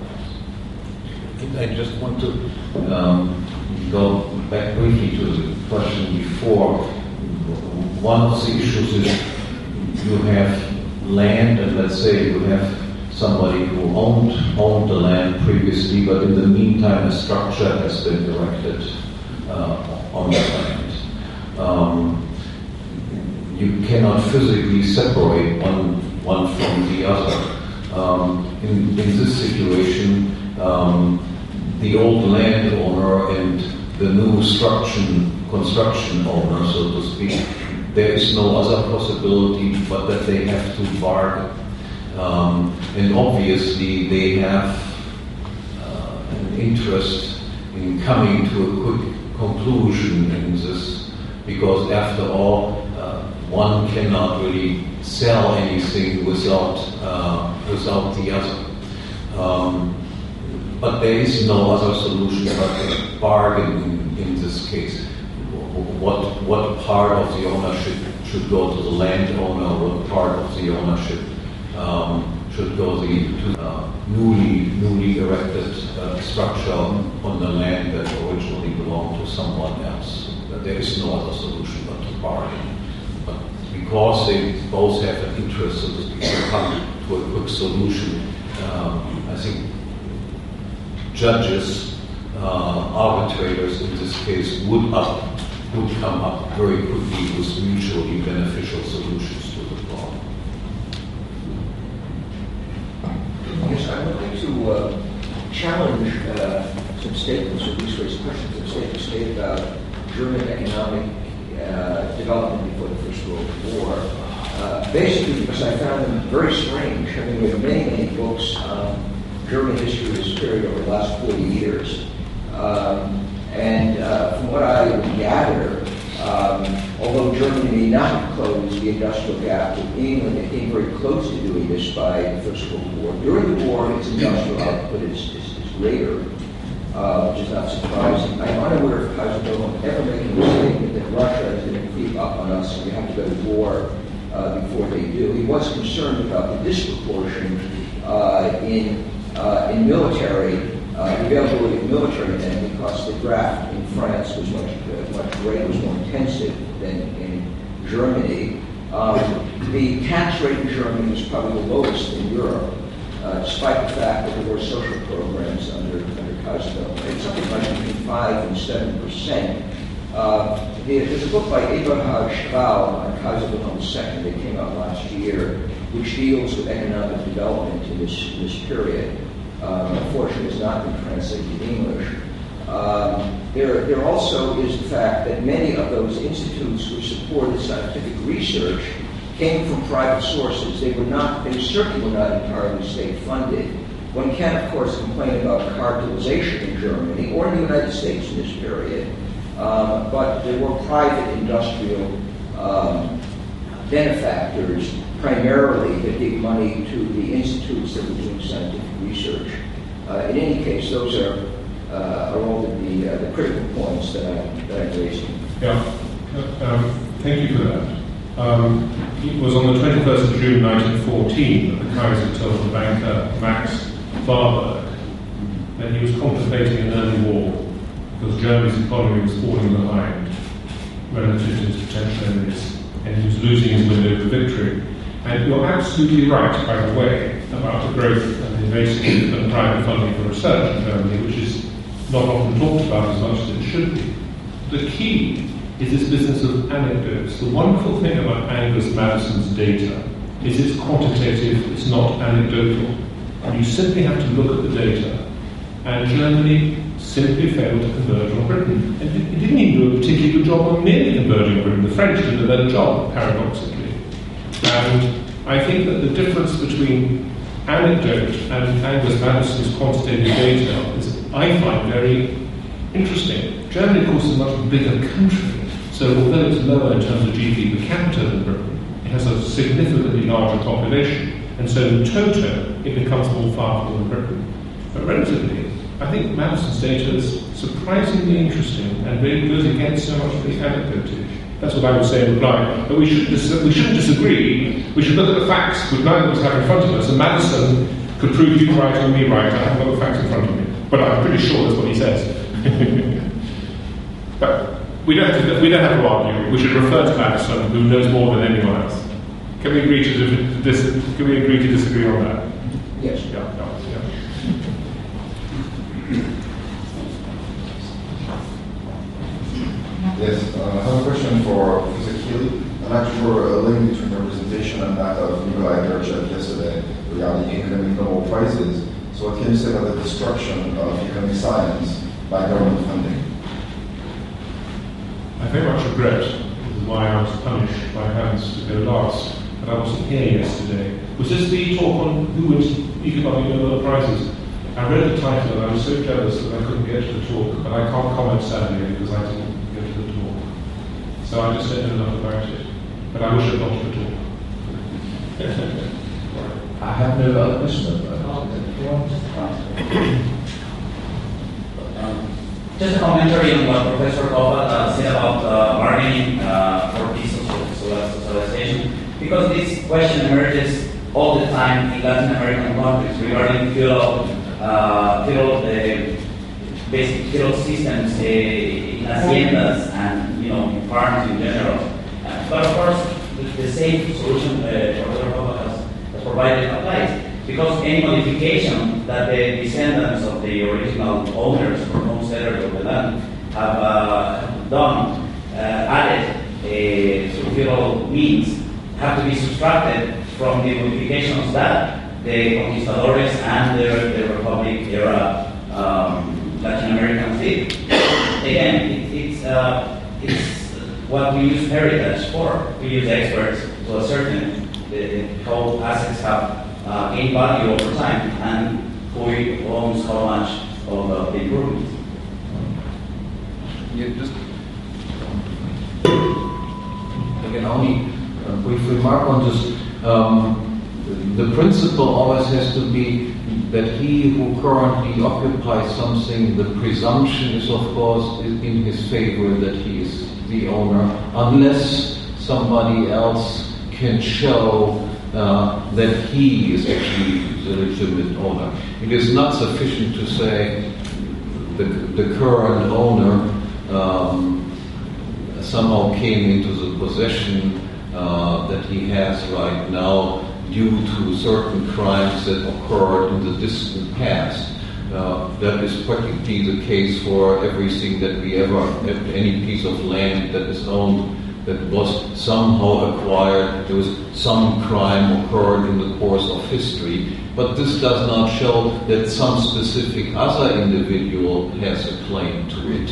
rights. I just want to um, go back briefly to the question before. One of the issues is you have land, and let's say you have somebody who owned owned the land previously, but in the meantime a structure has been erected uh, on the land. Um, you cannot physically separate one one from the other. Um, in, in this situation, um, the old landowner and the new construction construction owner, so to speak, there is no other possibility but that they have to bargain. Um, and obviously they have uh, an interest in coming to a quick conclusion in this, because after all, uh, one cannot really sell anything without, uh, without the other. Um, but there is no other solution but a bargain in, in this case. What what part of the ownership should go to the landowner? What part of the ownership um, should go the, to uh, newly newly erected uh, structure on the land that originally belonged to someone else? There is no other solution but to bargain. But because they both have an interest, so to speak, to come to a quick solution, um, I think, judges, uh, arbitrators in this case, would up would come up very quickly with mutually beneficial solutions to the problem. Yes, I would like to uh, challenge uh, some statements, or at least raise questions that statements made about German economic uh, development before the First World War. Uh, basically, because I found them very strange, having read many, many books on German history of this period over the last forty years. Um, and uh, from what I gather, um, although Germany may not have closed the industrial gap with England, it came very close to doing this by the First World War. During the war, its industrial output is, is, is greater, uh, which is not surprising. I'm unaware of Kaiser Wilhelm ever making the statement that Russia is going to creep up on us and we have to go to war uh, before they do. He was concerned about the disproportion uh, in, uh, in military Uh, the availability of military then, because the draft in France was much uh, much greater, was more intensive than in Germany. Um, the tax rate in Germany was probably the lowest in Europe, uh, despite the fact that there were social programs under under Kaiser Wilhelm. It's something like between five and seven percent. Uh, there's a book by Eberhard Schwab on Kaiser Wilhelm the Second that came out last year, which deals with economic development in this in this period. Um, unfortunately, it's not been translated to English. Um, there, there also is the fact that many of those institutes which supported scientific research came from private sources. They were not, they certainly were not entirely state-funded. One can, of course, complain about cartelization in Germany or in the United States in this period, um, but there were private industrial um, benefactors primarily that gave money to the institutes that were doing scientific research. Uh, in any case, those are, uh, are all the, uh, the critical points that, I, that I'm raising. Yeah, um, thank you for that. Um, it was on the twenty-first of June nineteen fourteen that the Kaiser told the banker Max Warburg that he was contemplating an early war because Germany's economy was falling behind relative to its potential enemies and he was losing his window for victory. And you're absolutely right, by the way, about the growth and the invasive and private funding for research in Germany, which is not often talked about as much as it should be. The key is this business of anecdotes. The wonderful thing about Angus Madison's data is it's quantitative, it's not anecdotal. And you simply have to look at the data. And Germany simply failed to converge on Britain. And it didn't even do a particularly good job on nearly converging on Britain. The French did a better job, paradoxically. And I think that the difference between anecdote and Angus Madison's quantitative data is, I find, very interesting. Germany, of course, is a much bigger country, so although it's lower in terms of G D P per capita than Britain, it has a significantly larger population, and so in toto, it becomes more powerful than Britain. But relatively, I think Madison's data is surprisingly interesting and really goes against so much of the anecdotage. That's what I would say in reply. But we, should dis- we shouldn't disagree. We should look at the facts with neither of us have in front of us. And Madison could prove you right or me right. I haven't got the facts in front of me. But I'm pretty sure that's what he says. But we don't, have to, we don't have to argue. We should refer to Madison, who knows more than anyone else. Can we agree to, dis- can we agree to disagree on that? Yes. Yeah, yeah, yeah. Yes, uh, I have a question for Professor Keeley. I'd like to draw a link between the presentation and that of Nikolai Gerchev yesterday regarding economic Nobel Prizes. So what can you say about the destruction of economic science by government funding? I very much regret, this is why I was punished by having to go last, but I wasn't here yesterday. Was this the talk on who wins economic Nobel Prizes? I read the title and I was so jealous that I couldn't get to the talk, but I can't comment sadly because I didn't get to the talk. So I just don't know enough about it. But I wish I'd gone to the talk. I have no other question about Just a commentary on what Professor Kopat uh, said about uh, bargaining uh, for peace of socialization, because this question emerges all the time in Latin American countries regarding feudal, uh, feudal, uh, basic feudal systems uh, in haciendas and you know in farms in general. Uh, but of course, the, the same solution uh, Professor Kopat has, has provided applies. because any modification that the descendants of the original owners or homesteaders of the land have uh, done, uh, added uh, through means, have to be subtracted from the modifications that the conquistadores and the, the Republic era um, Latin Americans did. Again, it, it's, uh, it's what we use heritage for. We use experts to ascertain the, how assets have uh, gained value over time and who owns how much of uh, the improvement. Yeah, just again, only a brief remark on this. Um, the principle always has to be that he who currently occupies something, the presumption is of course in his favor that he is the owner, unless somebody else can show uh, that he is actually the legitimate owner. It is not sufficient to say the, the current owner um, somehow came into the possession uh, that he has right now due to certain crimes that occurred in the distant past. Uh, that is practically the case for everything that we ever, any piece of land that is owned that was somehow acquired, there was some crime occurred in the course of history, but this does not show that some specific other individual has a claim to it.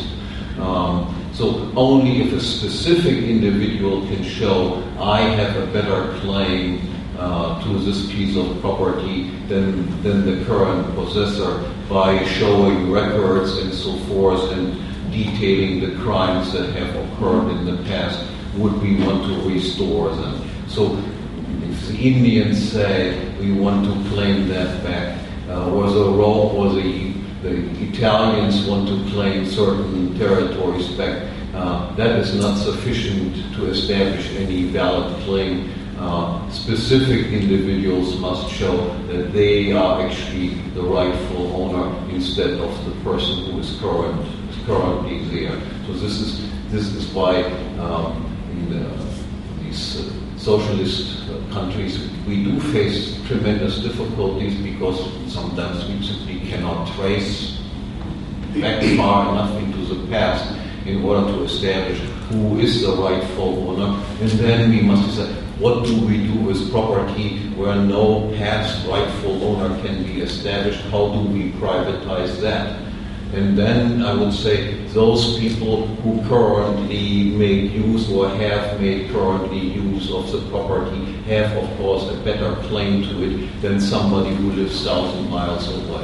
Um, so only if a specific individual can show, I have a better claim Uh, to this piece of property than, than the current possessor by showing records and so forth and detailing the crimes that have occurred in the past, would we want to restore them. So if the Indians say we want to claim that back, uh, or the Rome, or the, the Italians want to claim certain territories back, uh, that is not sufficient to establish any valid claim. Uh, specific individuals must show that they are actually the rightful owner instead of the person who is current is currently there. So this is this is why um, in the, these uh, socialist uh, countries we do face tremendous difficulties because sometimes we simply cannot trace back far enough into the past in order to establish who is the rightful owner, and then we must decide, what do we do with property where no past rightful owner can be established? How do we privatize that? And then I would say those people who currently make use or have made currently use of the property have, of course, a better claim to it than somebody who lives thousand miles away.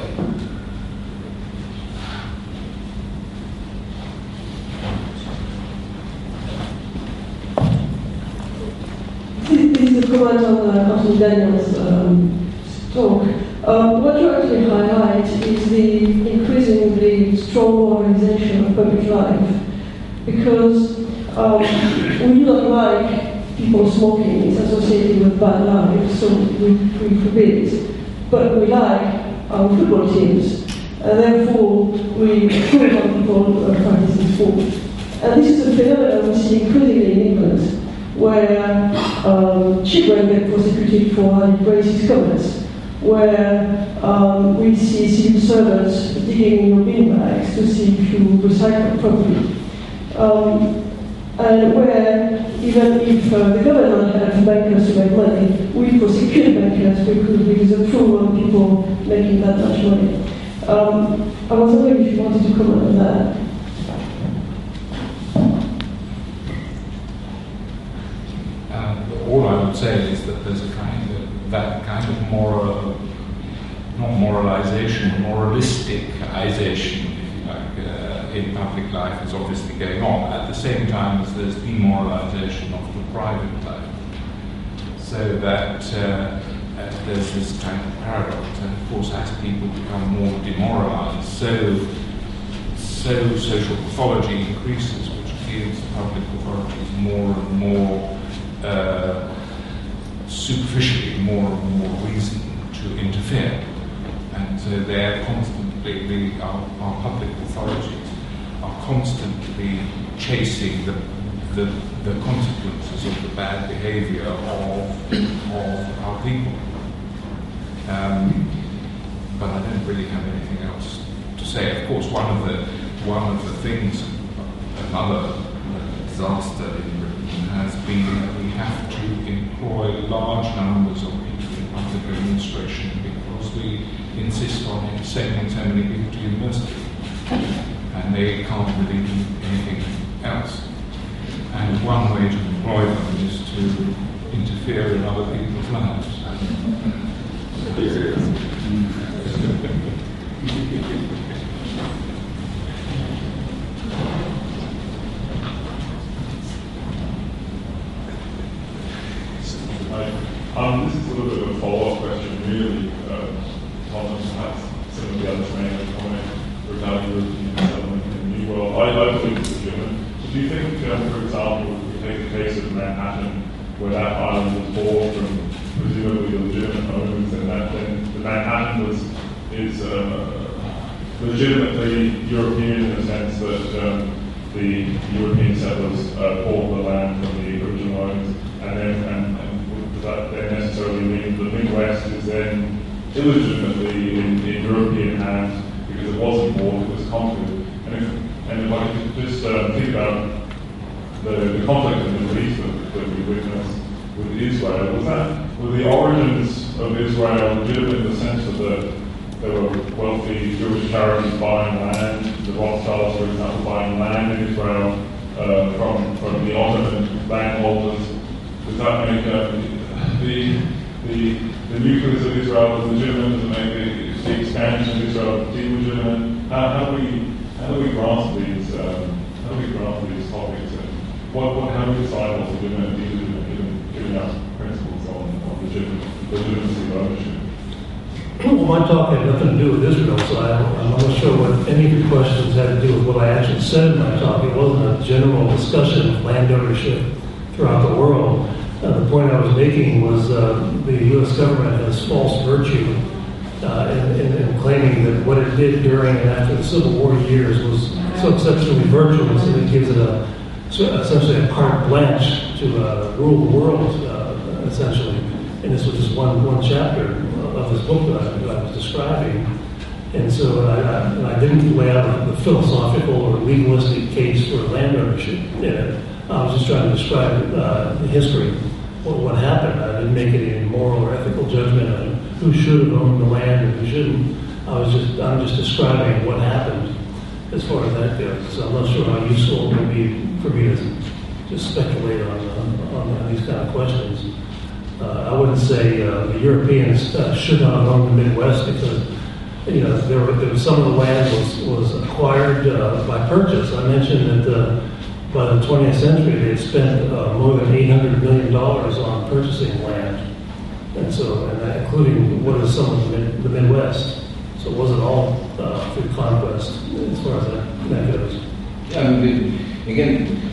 This is a comment on uh, Anthony Daniels' um, talk. Uh, what you actually highlight is the increasingly strong polarization of public life, because um, we do not like people smoking. It's associated with bad life, so we, we forbid it. But we like our football teams, and therefore we approve of people uh, practicing sport. And this is a phenomenon we see increasingly in England, where um, children get prosecuted for having racist comments, where um, we see civil servants digging in your bin bags to see if you recycle properly. Um, and where, even if uh, the government had bankers to make money, we prosecute bankers because we disapprove of people making that much money. Um, I was wondering if you wanted to comment on that. All I would say is that there's a kind of that kind of moral, not moralization, moralisticization, if you like, uh, in public life is obviously going on. At the same time as there's demoralization of the private life, so that uh, uh, there's this kind of paradox. And of course, as people become more demoralized, so so social pathology increases, which gives public authorities more and more. Uh, superficially more and more reason to interfere, and so they're constantly, the, our, our public authorities are constantly chasing the, the, the consequences of the bad behavior of, of our people. Um, but I don't really have anything else to say. Of course, one of the one of the things, another uh, disaster in Britain has been that we have to employ large numbers of people in public administration because we insist on sending so many people to university, and they can't really do anything else. And one way to employ them is to interfere in other people's lives. Um, this is a little bit of a follow-up question, really. Uh, Thomas, perhaps some of the others may have a comment regarding European settlement in the New World. I, I believe it's legitimate. So do you think, um, for example, if we take the case of Manhattan, where that island was bought from presumably legitimate owners, and that then the Manhattan was is uh, legitimately European in the sense that um, the European settlers uh, bought the land from the original owners, and then and, and does that then necessarily mean the Midwest is then illegitimately in, in European hands because it wasn't bought, it was conquered? And if, and if I could just uh, think about the, the conflict in the Middle East that, that we witnessed with Israel, was that, were the origins of Israel legitimate in the sense that the, there were wealthy Jewish charities buying land, the Rothschilds, for example, buying land in Israel uh, from, from the Ottoman landholders? Does that make uh, the, the, the nucleus of Israel is legitimate? Does it make the, the expansion of Israel illegitimate? How, how do we how do we grasp these um, how do we grasp these topics? And what, what how do we decide what's legitimate and illegitimate, given, given our principles on, on legitimate, legitimacy of ownership? Well, my talk had nothing to do with Israel, so I, I'm not sure what any of your questions had to do with what I actually said in my talk. It wasn't a general discussion of land ownership throughout the world. Uh, the point I was making was uh, the U S government has false virtue uh, in, in, in claiming that what it did during and after the Civil War years was so exceptionally virtuous that it gives it a so essentially a carte blanche to uh, rule the world, uh, essentially. And this was just one one chapter of this book that I, that I was describing. And so I, I, and I didn't lay out the philosophical or legalistic case for land ownership in it. I was just trying to describe uh, the history, what, what happened. I didn't make any moral or ethical judgment on who should have owned the land and who shouldn't. I was just, I'm just describing what happened as far as that goes. So I'm not sure how useful it would be for me to just speculate on, on, on these kind of questions. Uh, I wouldn't say uh, the Europeans uh, should not have owned the Midwest because, you know, there were, there was some of the land was, was acquired uh, by purchase. I mentioned that uh, by the twentieth century they had spent uh, more than eight hundred million dollars on purchasing land, and so, and that including what is some of the, mid, the Midwest. So it wasn't all uh, through conquest as far as that, that goes. Yeah, I mean, again,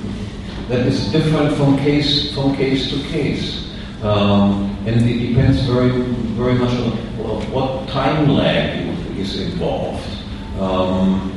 that is different from case from case to case. Um, and it depends very, very much on what time lag is involved. Um,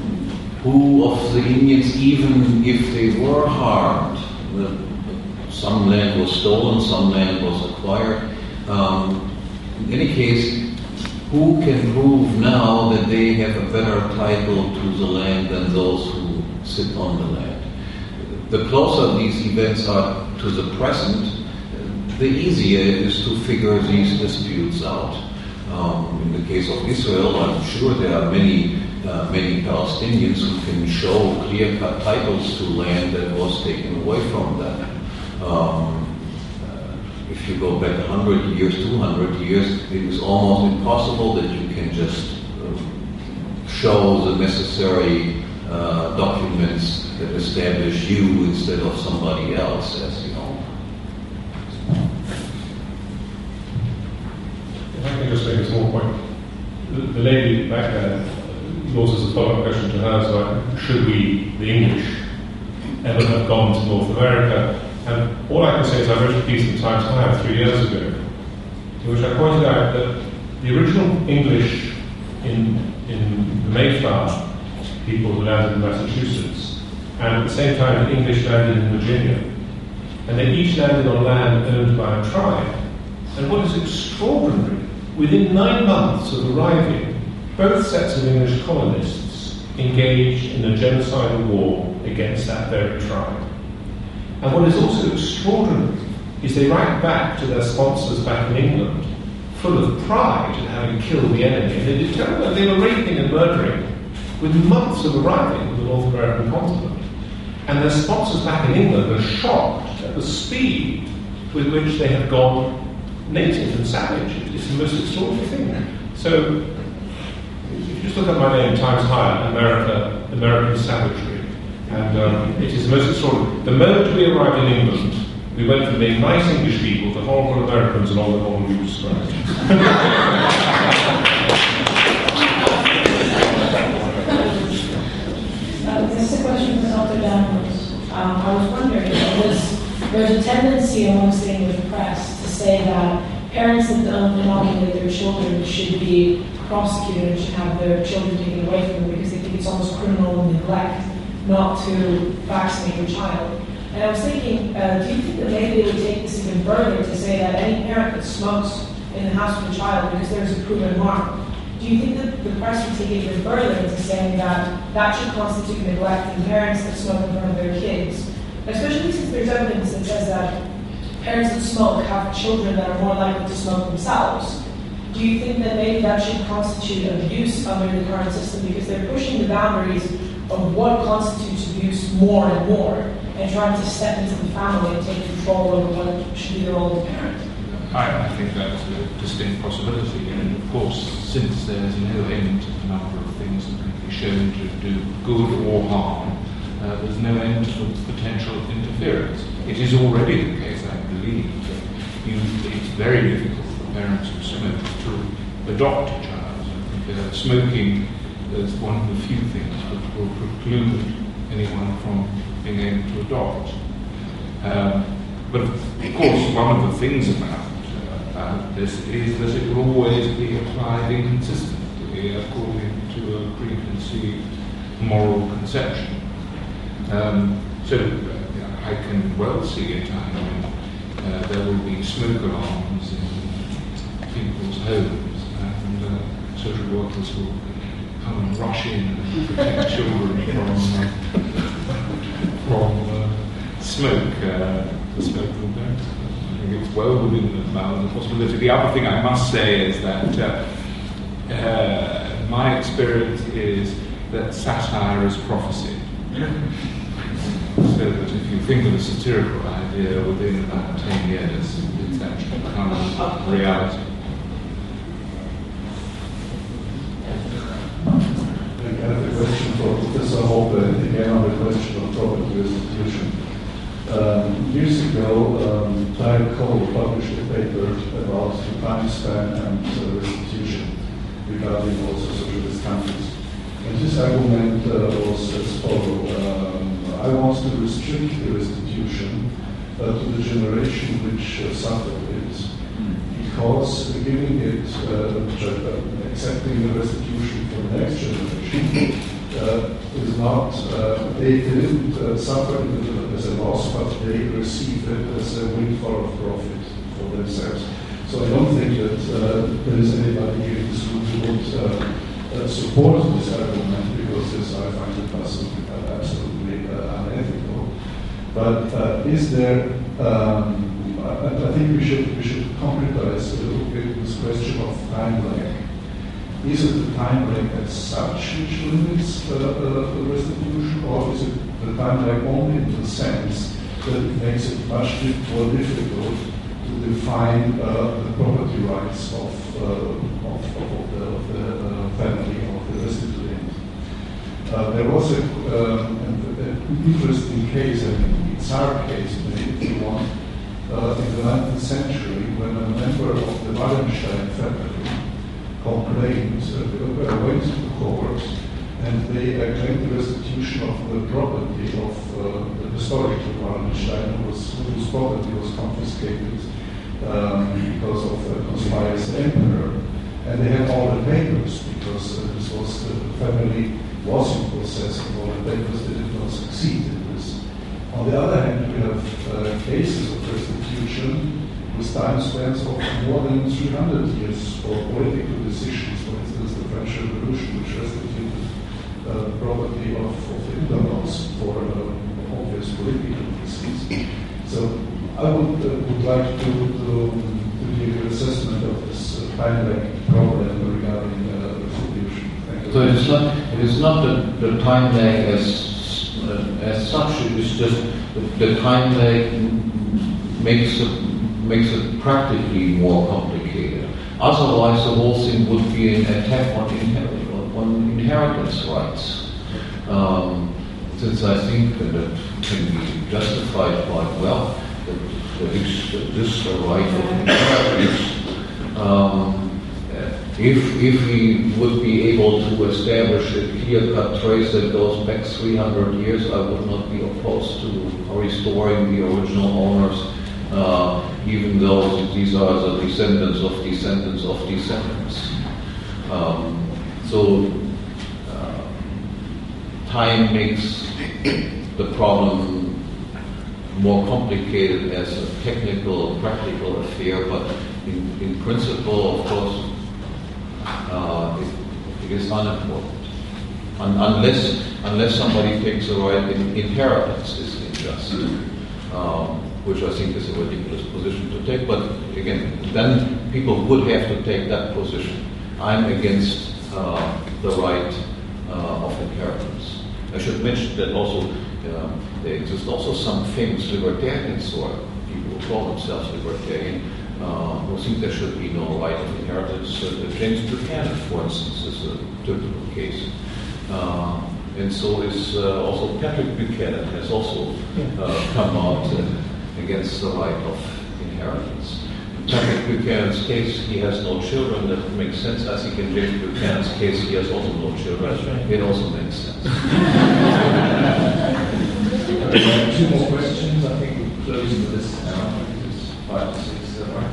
who of the Indians, even if they were harmed, the, some land was stolen, some land was acquired. Um, in any case, who can prove now that they have a better title to the land than those who sit on the land? The closer these events are to the present, the easier it is to figure these disputes out. Um, in the case of Israel, I'm sure there are many, uh, many Palestinians who can show clear-cut titles to land that was taken away from them. Um, uh, if you go back one hundred years, two hundred years, it is almost impossible that you can just uh, show the necessary uh, documents that establish you instead of somebody else as you know. If I can just make a small point. The, the lady back there poses a follow-up question to her, so should we, the English, ever have gone to North America? And all I can say is I read a piece in the Times Higher three years ago, in which I pointed out that the original English in, in the Mayflower people who landed in Massachusetts, and at the same time the English landed in Virginia, and they each landed on land owned by a tribe. And what is extraordinary Within nine months of arriving, both sets of English colonists engaged in a genocidal war against that very tribe. And what is also extraordinary is they write back to their sponsors back in England, full of pride at having killed the enemy. And they tell them they were raping and murdering within months of arriving on the North American continent. And their sponsors back in England are shocked at the speed with which they have gone native and savage. It's the most extraordinary thing. So, if you just look at my name times higher, America, American savagery, and um, it is the most extraordinary. The moment we arrived in England, we went from being nice English people to horrible Americans and all the horror you described. Uh, this is a question for Doctor Daniels. Um, I was wondering, was, there's a tendency amongst the English press to say that parents that don't inoculate their children should be prosecuted and should have their children taken away from them because they think it's almost criminal neglect not to vaccinate your child. And I was thinking, uh, do you think that maybe they would take this even further to say that any parent that smokes in the house with a child because there's a proven harm, do you think that the press would take it even further into saying that that should constitute neglect in parents that smoke in front of their kids? Especially since there's evidence that says that parents that smoke have children that are more likely to smoke themselves. Do you think that maybe that should constitute abuse under the current system because they're pushing the boundaries of what constitutes abuse more and more and trying to step into the family and take control over what should be the role of the parent? I, I think that's a distinct possibility, and of course, since there's no end to the number of things that can be shown to do good or harm, uh, there's no end to potential interference. It is already the case, I believe, that you, it's very difficult for parents who smoke to adopt a child. I think uh, smoking is one of the few things that will preclude anyone from being able to adopt. Um, but of course, one of the things about uh, this is that it will always be applied inconsistently according to a preconceived moral conception. Um, so uh, I can well see a time when uh, there will be smoke alarms in people's homes, and uh, social workers will come and rush in and protect children from uh, from uh, smoke. Uh, the smoke will go. I think it's well within the bounds of possibility. The other thing I must say is that uh, uh, my experience is that satire is prophecy. So that if you think of a satirical idea within about ten years, it's actually become reality. I have a question for Professor Hoppe, again on the question of property restitution. Um, years ago, um, Clive Cole published a paper about the time span and uh, restitution regarding also socialist countries. And his argument uh, was as follows. Um, I want to restrict the restitution uh, to the generation which uh, suffered it, because giving it, uh, accepting the restitution for the next generation uh, is not, uh, they didn't uh, suffer it as a loss, but they received it as a windfall of profit for themselves. So I don't think that uh, there is anybody here in this room who would uh, uh, support this argument, because this I find it absolutely, uh, absolutely uh, unethical. But uh, is there, um, I, I think we should we should concretize a little bit this question of time lag. Is it the time lag as such which limits uh, uh, the restitution, or is it the time lag only in the sense that it makes it much more difficult to define uh, the property rights of, uh, of, of the, of the uh, family of the restituent? Uh, there was a, um, an, an interesting case, a bizarre case, if you want, uh, in the nineteenth century, when a member of the Wallenstein family complained, uh, went to court, and they uh, claimed the restitution of the property of uh, the historical Wallenstein, whose, whose property was confiscated um, because of a conspiring emperor. And they had all the papers, because uh, this was uh, the family was in possession of all the papers. They did not succeed in this. On the other hand, we have uh, cases of restitution with time spans of more than three hundred years for political decisions. For instance, the French Revolution, which restituted uh, property of, of Interlaws for uh, obvious political reasons. So I would, uh, would like to, to, to give you an assessment of this uh, time lag problem regarding uh, restitution. Thank you. So it is not, it is not the, the time lag as, uh, as such, it is just the, the time lag makes it, makes it practically more complicated. Otherwise, the whole thing would be an attack on, inher- on inheritance rights. Um, since I think that it can be justified quite well, that, that this, that this right of inheritance, um, if, if we would be able to establish a clear-cut trace that goes back three hundred years, I would not be opposed to restoring the original owners, uh, even though these are the descendants of descendants of descendants. Um, so, uh, time makes the problem more complicated as a technical, practical affair, but in, in principle, of course, uh, it, it is unimportant. Un- unless, unless somebody takes the right in inheritance is unjust, um, which I think is a ridiculous position to take. But again, then people would have to take that position. I'm against uh, the right uh, of inheritance. I should mention that also uh, there exist also some famous libertarians or people who call themselves libertarian uh, who think there should be no right of inheritance. Uh, James Buchanan, for instance, is a typical case. Uh, and so is uh, also Patrick Buchanan has also uh, come out uh, against the right of inheritance. In Patrick Buchanan's case, he has no children. That makes sense. I think in James Buchanan's case, he has also no children. Right. It also makes sense. uh, two more questions. I think we'll close with this now. It's five to six. Is that right?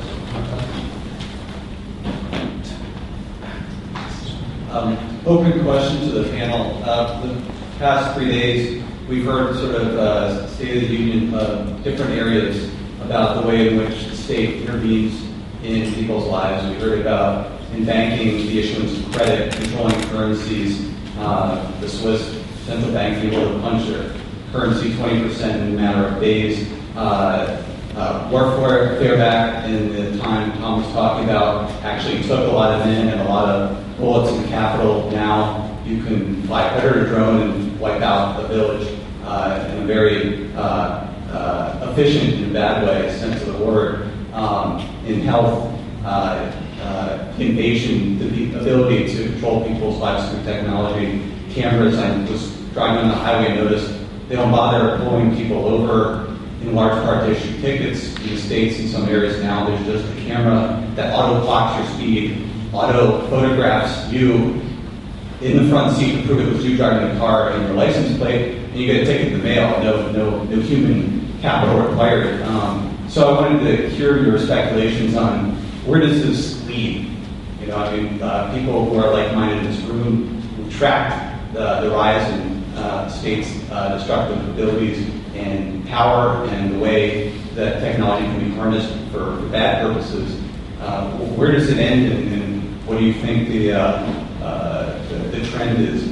Um, open question to the panel. Uh, the past three days, we've heard sort of uh, State of the Union of different areas about the way in which the state intervenes in people's lives. We heard about in banking the issuance of credit, controlling currencies, uh, the Swiss central bank being able to punch their currency twenty percent in a matter of days. Uh, uh, Warfare back in the time Tom was talking about actually took a lot of men and a lot of bullets and capital. Now you can fly a predator drone and wipe out a village uh, in a very uh, uh, efficient and bad way, sense of the word. Um, in health, uh, uh, invasion, the ability to control people's lives through technology, cameras. I was driving on the highway and noticed they don't bother pulling people over in large part to issue tickets. In the States, in some areas now, there's just a camera that auto clocks your speed, auto photographs you in the front seat to prove it was you driving the car and your license plate, and you get a ticket in the mail. No, no, no human capital required. Um, so I wanted to hear your speculations on where does this lead. You know, I mean, uh, people who are like-minded in this room who tracked the, the rise in uh, states' uh, destructive abilities and power and the way that technology can be harnessed for, for bad purposes. Uh, where does it end, and, and what do you think the, uh, uh, the, the trend is?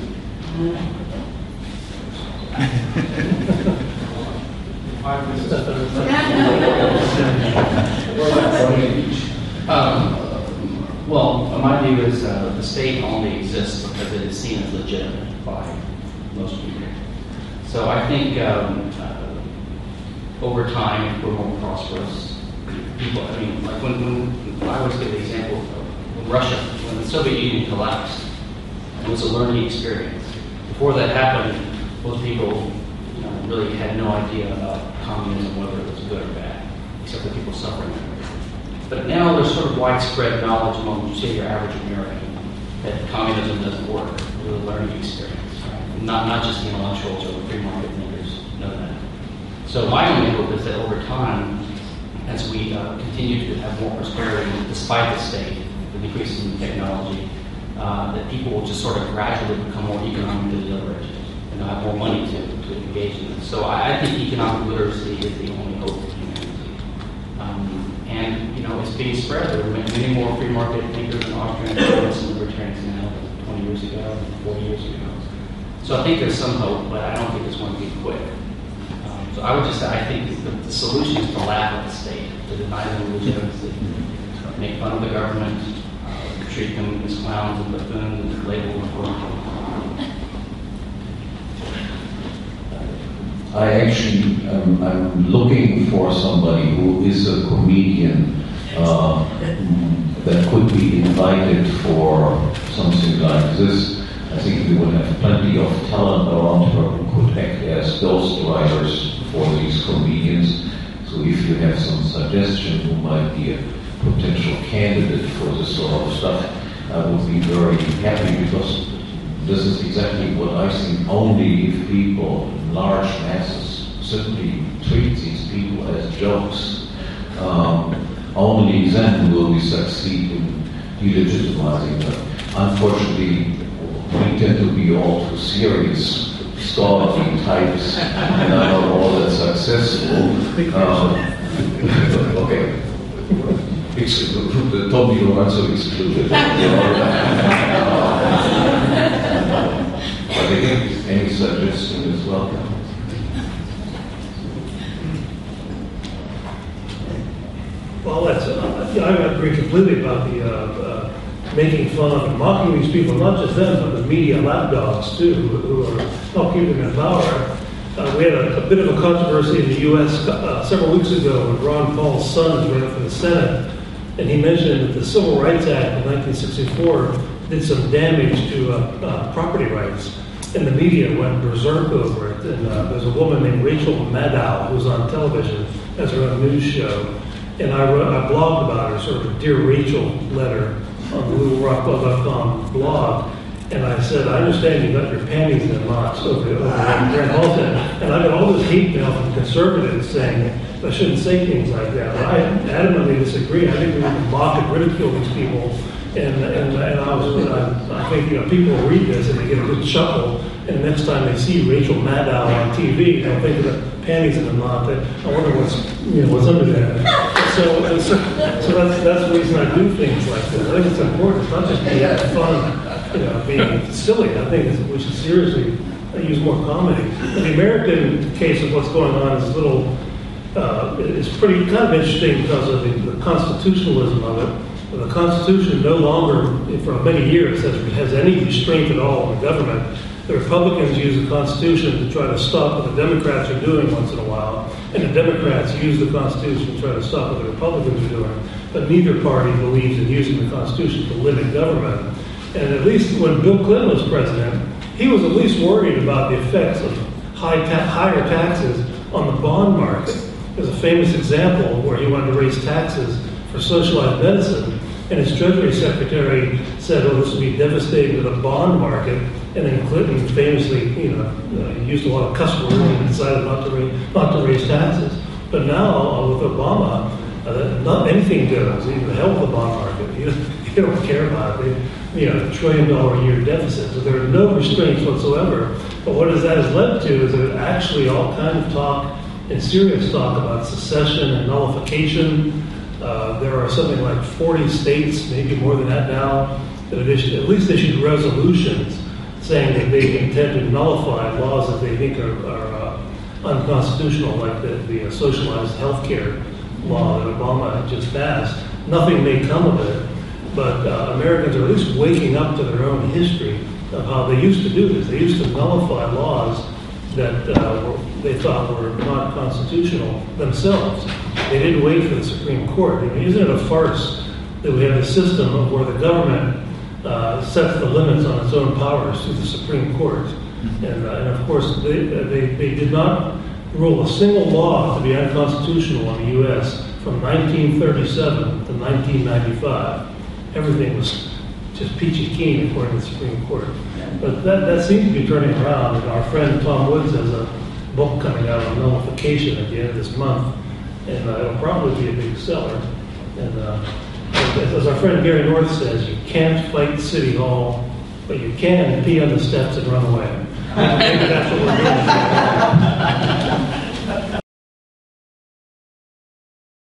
um, well, my view is uh, the state only exists because it is seen as legitimate by most people. So I think um, uh, over time, we're more prosperous. People, I mean, like when, when I always give the example of when Russia, when the Soviet Union collapsed, it was a learning experience. Before that happened, most people you know, really had no idea about communism, whether it was good or bad, except for people suffering from it. But now there's sort of widespread knowledge among, say, your average American that communism doesn't work. It was a learning experience. Right? Not, not just the intellectuals or the free market thinkers know that. So my only hope is that over time, as we uh, continue to have more prosperity, despite the state, the decreases in technology, uh, that people will just sort of gradually become more economically literate and have more money to, to engage in this. So I, I think economic literacy is the only hope for humanity. Um, And, you know, it's being spread. There are many more free market thinkers in Austria and France and libertarians now than twenty years ago, and forty years ago. So I think there's some hope, but I don't think it's going to be quick. Um, so I would just say, I think the, the solution is to laugh at the state, to deny them legitimacy, make fun of the government, uh, treat them as clowns and buffoons and label them corrupt. I actually, um, I'm looking for somebody who is a comedian uh, that could be invited for something like this. I think we would have plenty of talent around her who could act as ghostwriters for these comedians. So if you have some suggestion who might be a potential candidate for this sort of stuff, I would be very happy, because this is exactly what I think. Only if people, large masses, simply treat these people as jokes, um, only then will we succeed in delegitimizing them. Unfortunately, we tend to be all too serious, scholarly types, and are not all that successful. Um, okay. Excluded. Tommy Lorenzo excluded. But again, any suggestion is welcome. Well, that's, uh, yeah, I agree completely about the uh, uh, making fun of and mocking these people, not just them, but the media lapdogs too, who, who are not keeping them in power. Uh, we had a, a bit of a controversy in the U S uh, several weeks ago when Ron Paul's son was running for the Senate, and he mentioned that the Civil Rights Act of nineteen sixty-four did some damage to uh, uh, property rights. And the media went berserk over it. And uh, there's a woman named Rachel Maddow who's on television, has her own news show. And I, wrote, I blogged about her, sort of a Dear Rachel letter on the little rock dot com blog. And I said, I understand you got your panties in a knots over, over Grant Halstead. And I got all this hate mail from conservatives saying I shouldn't say things like that. But I adamantly disagree. I think we need to mock and ridicule these people. And, and, and I was, I, I think, you know, people read this and they get a good chuckle, and the next time they see Rachel Maddow on T V, they'll think of the panties in a knot. That I wonder what's, you know, what's under there. So, so, so that's that's the reason I do things like this. I think it's important. It's not just being fun, you know, being silly. I think it's, we should seriously use more comedy. And the American case of what's going on is a little, uh, it's pretty kind of interesting because of the, the constitutionalism of it. The Constitution no longer, for many years, has, has any restraint at all on the government. The Republicans use the Constitution to try to stop what the Democrats are doing once in a while, and the Democrats use the Constitution to try to stop what the Republicans are doing. But neither party believes in using the Constitution to limit government. And at least when Bill Clinton was president, he was at least worried about the effects of high ta- higher taxes on the bond market. There's a famous example where he wanted to raise taxes for socialized medicine, and his Treasury Secretary said, "Oh, this will be devastating to the bond market." And then Clinton famously, you know, uh, used a lot of cuss words and decided not to raise, not to raise taxes. But now uh, with Obama, uh, not anything goes. Even the hell with the bond market, you don't, you don't care about it. They, you know, a trillion dollar a year deficit. So there are no restraints whatsoever. But what that has led to is that actually all kind of talk and serious talk about secession and nullification. Uh, there are something like forty states, maybe more than that now, that have issued, at least issued resolutions saying that they intend to nullify laws that they think are, are uh, unconstitutional, like the, the uh, socialized health care law that Obama just passed. Nothing may come of it, but uh, Americans are at least waking up to their own history of how they used to do this. They used to nullify laws that uh, were, they thought were not constitutional themselves. They didn't wait for the Supreme Court. I mean, isn't it a farce that we have a system of where the government uh, sets the limits on its own powers through the Supreme Court? And, uh, and of course, they, they, they did not rule a single law to be unconstitutional in the U S from nineteen thirty-seven to nineteen ninety-five. Everything was just peachy keen according to the Supreme Court. But that, that seems to be turning around. And our friend Tom Woods has a book coming out on nullification at the end of this month, and uh, it'll probably be a big seller. And uh, as our friend Gary North says, you can't fight City Hall, but you can pee on the steps and run away. Maybe that's what we're doing.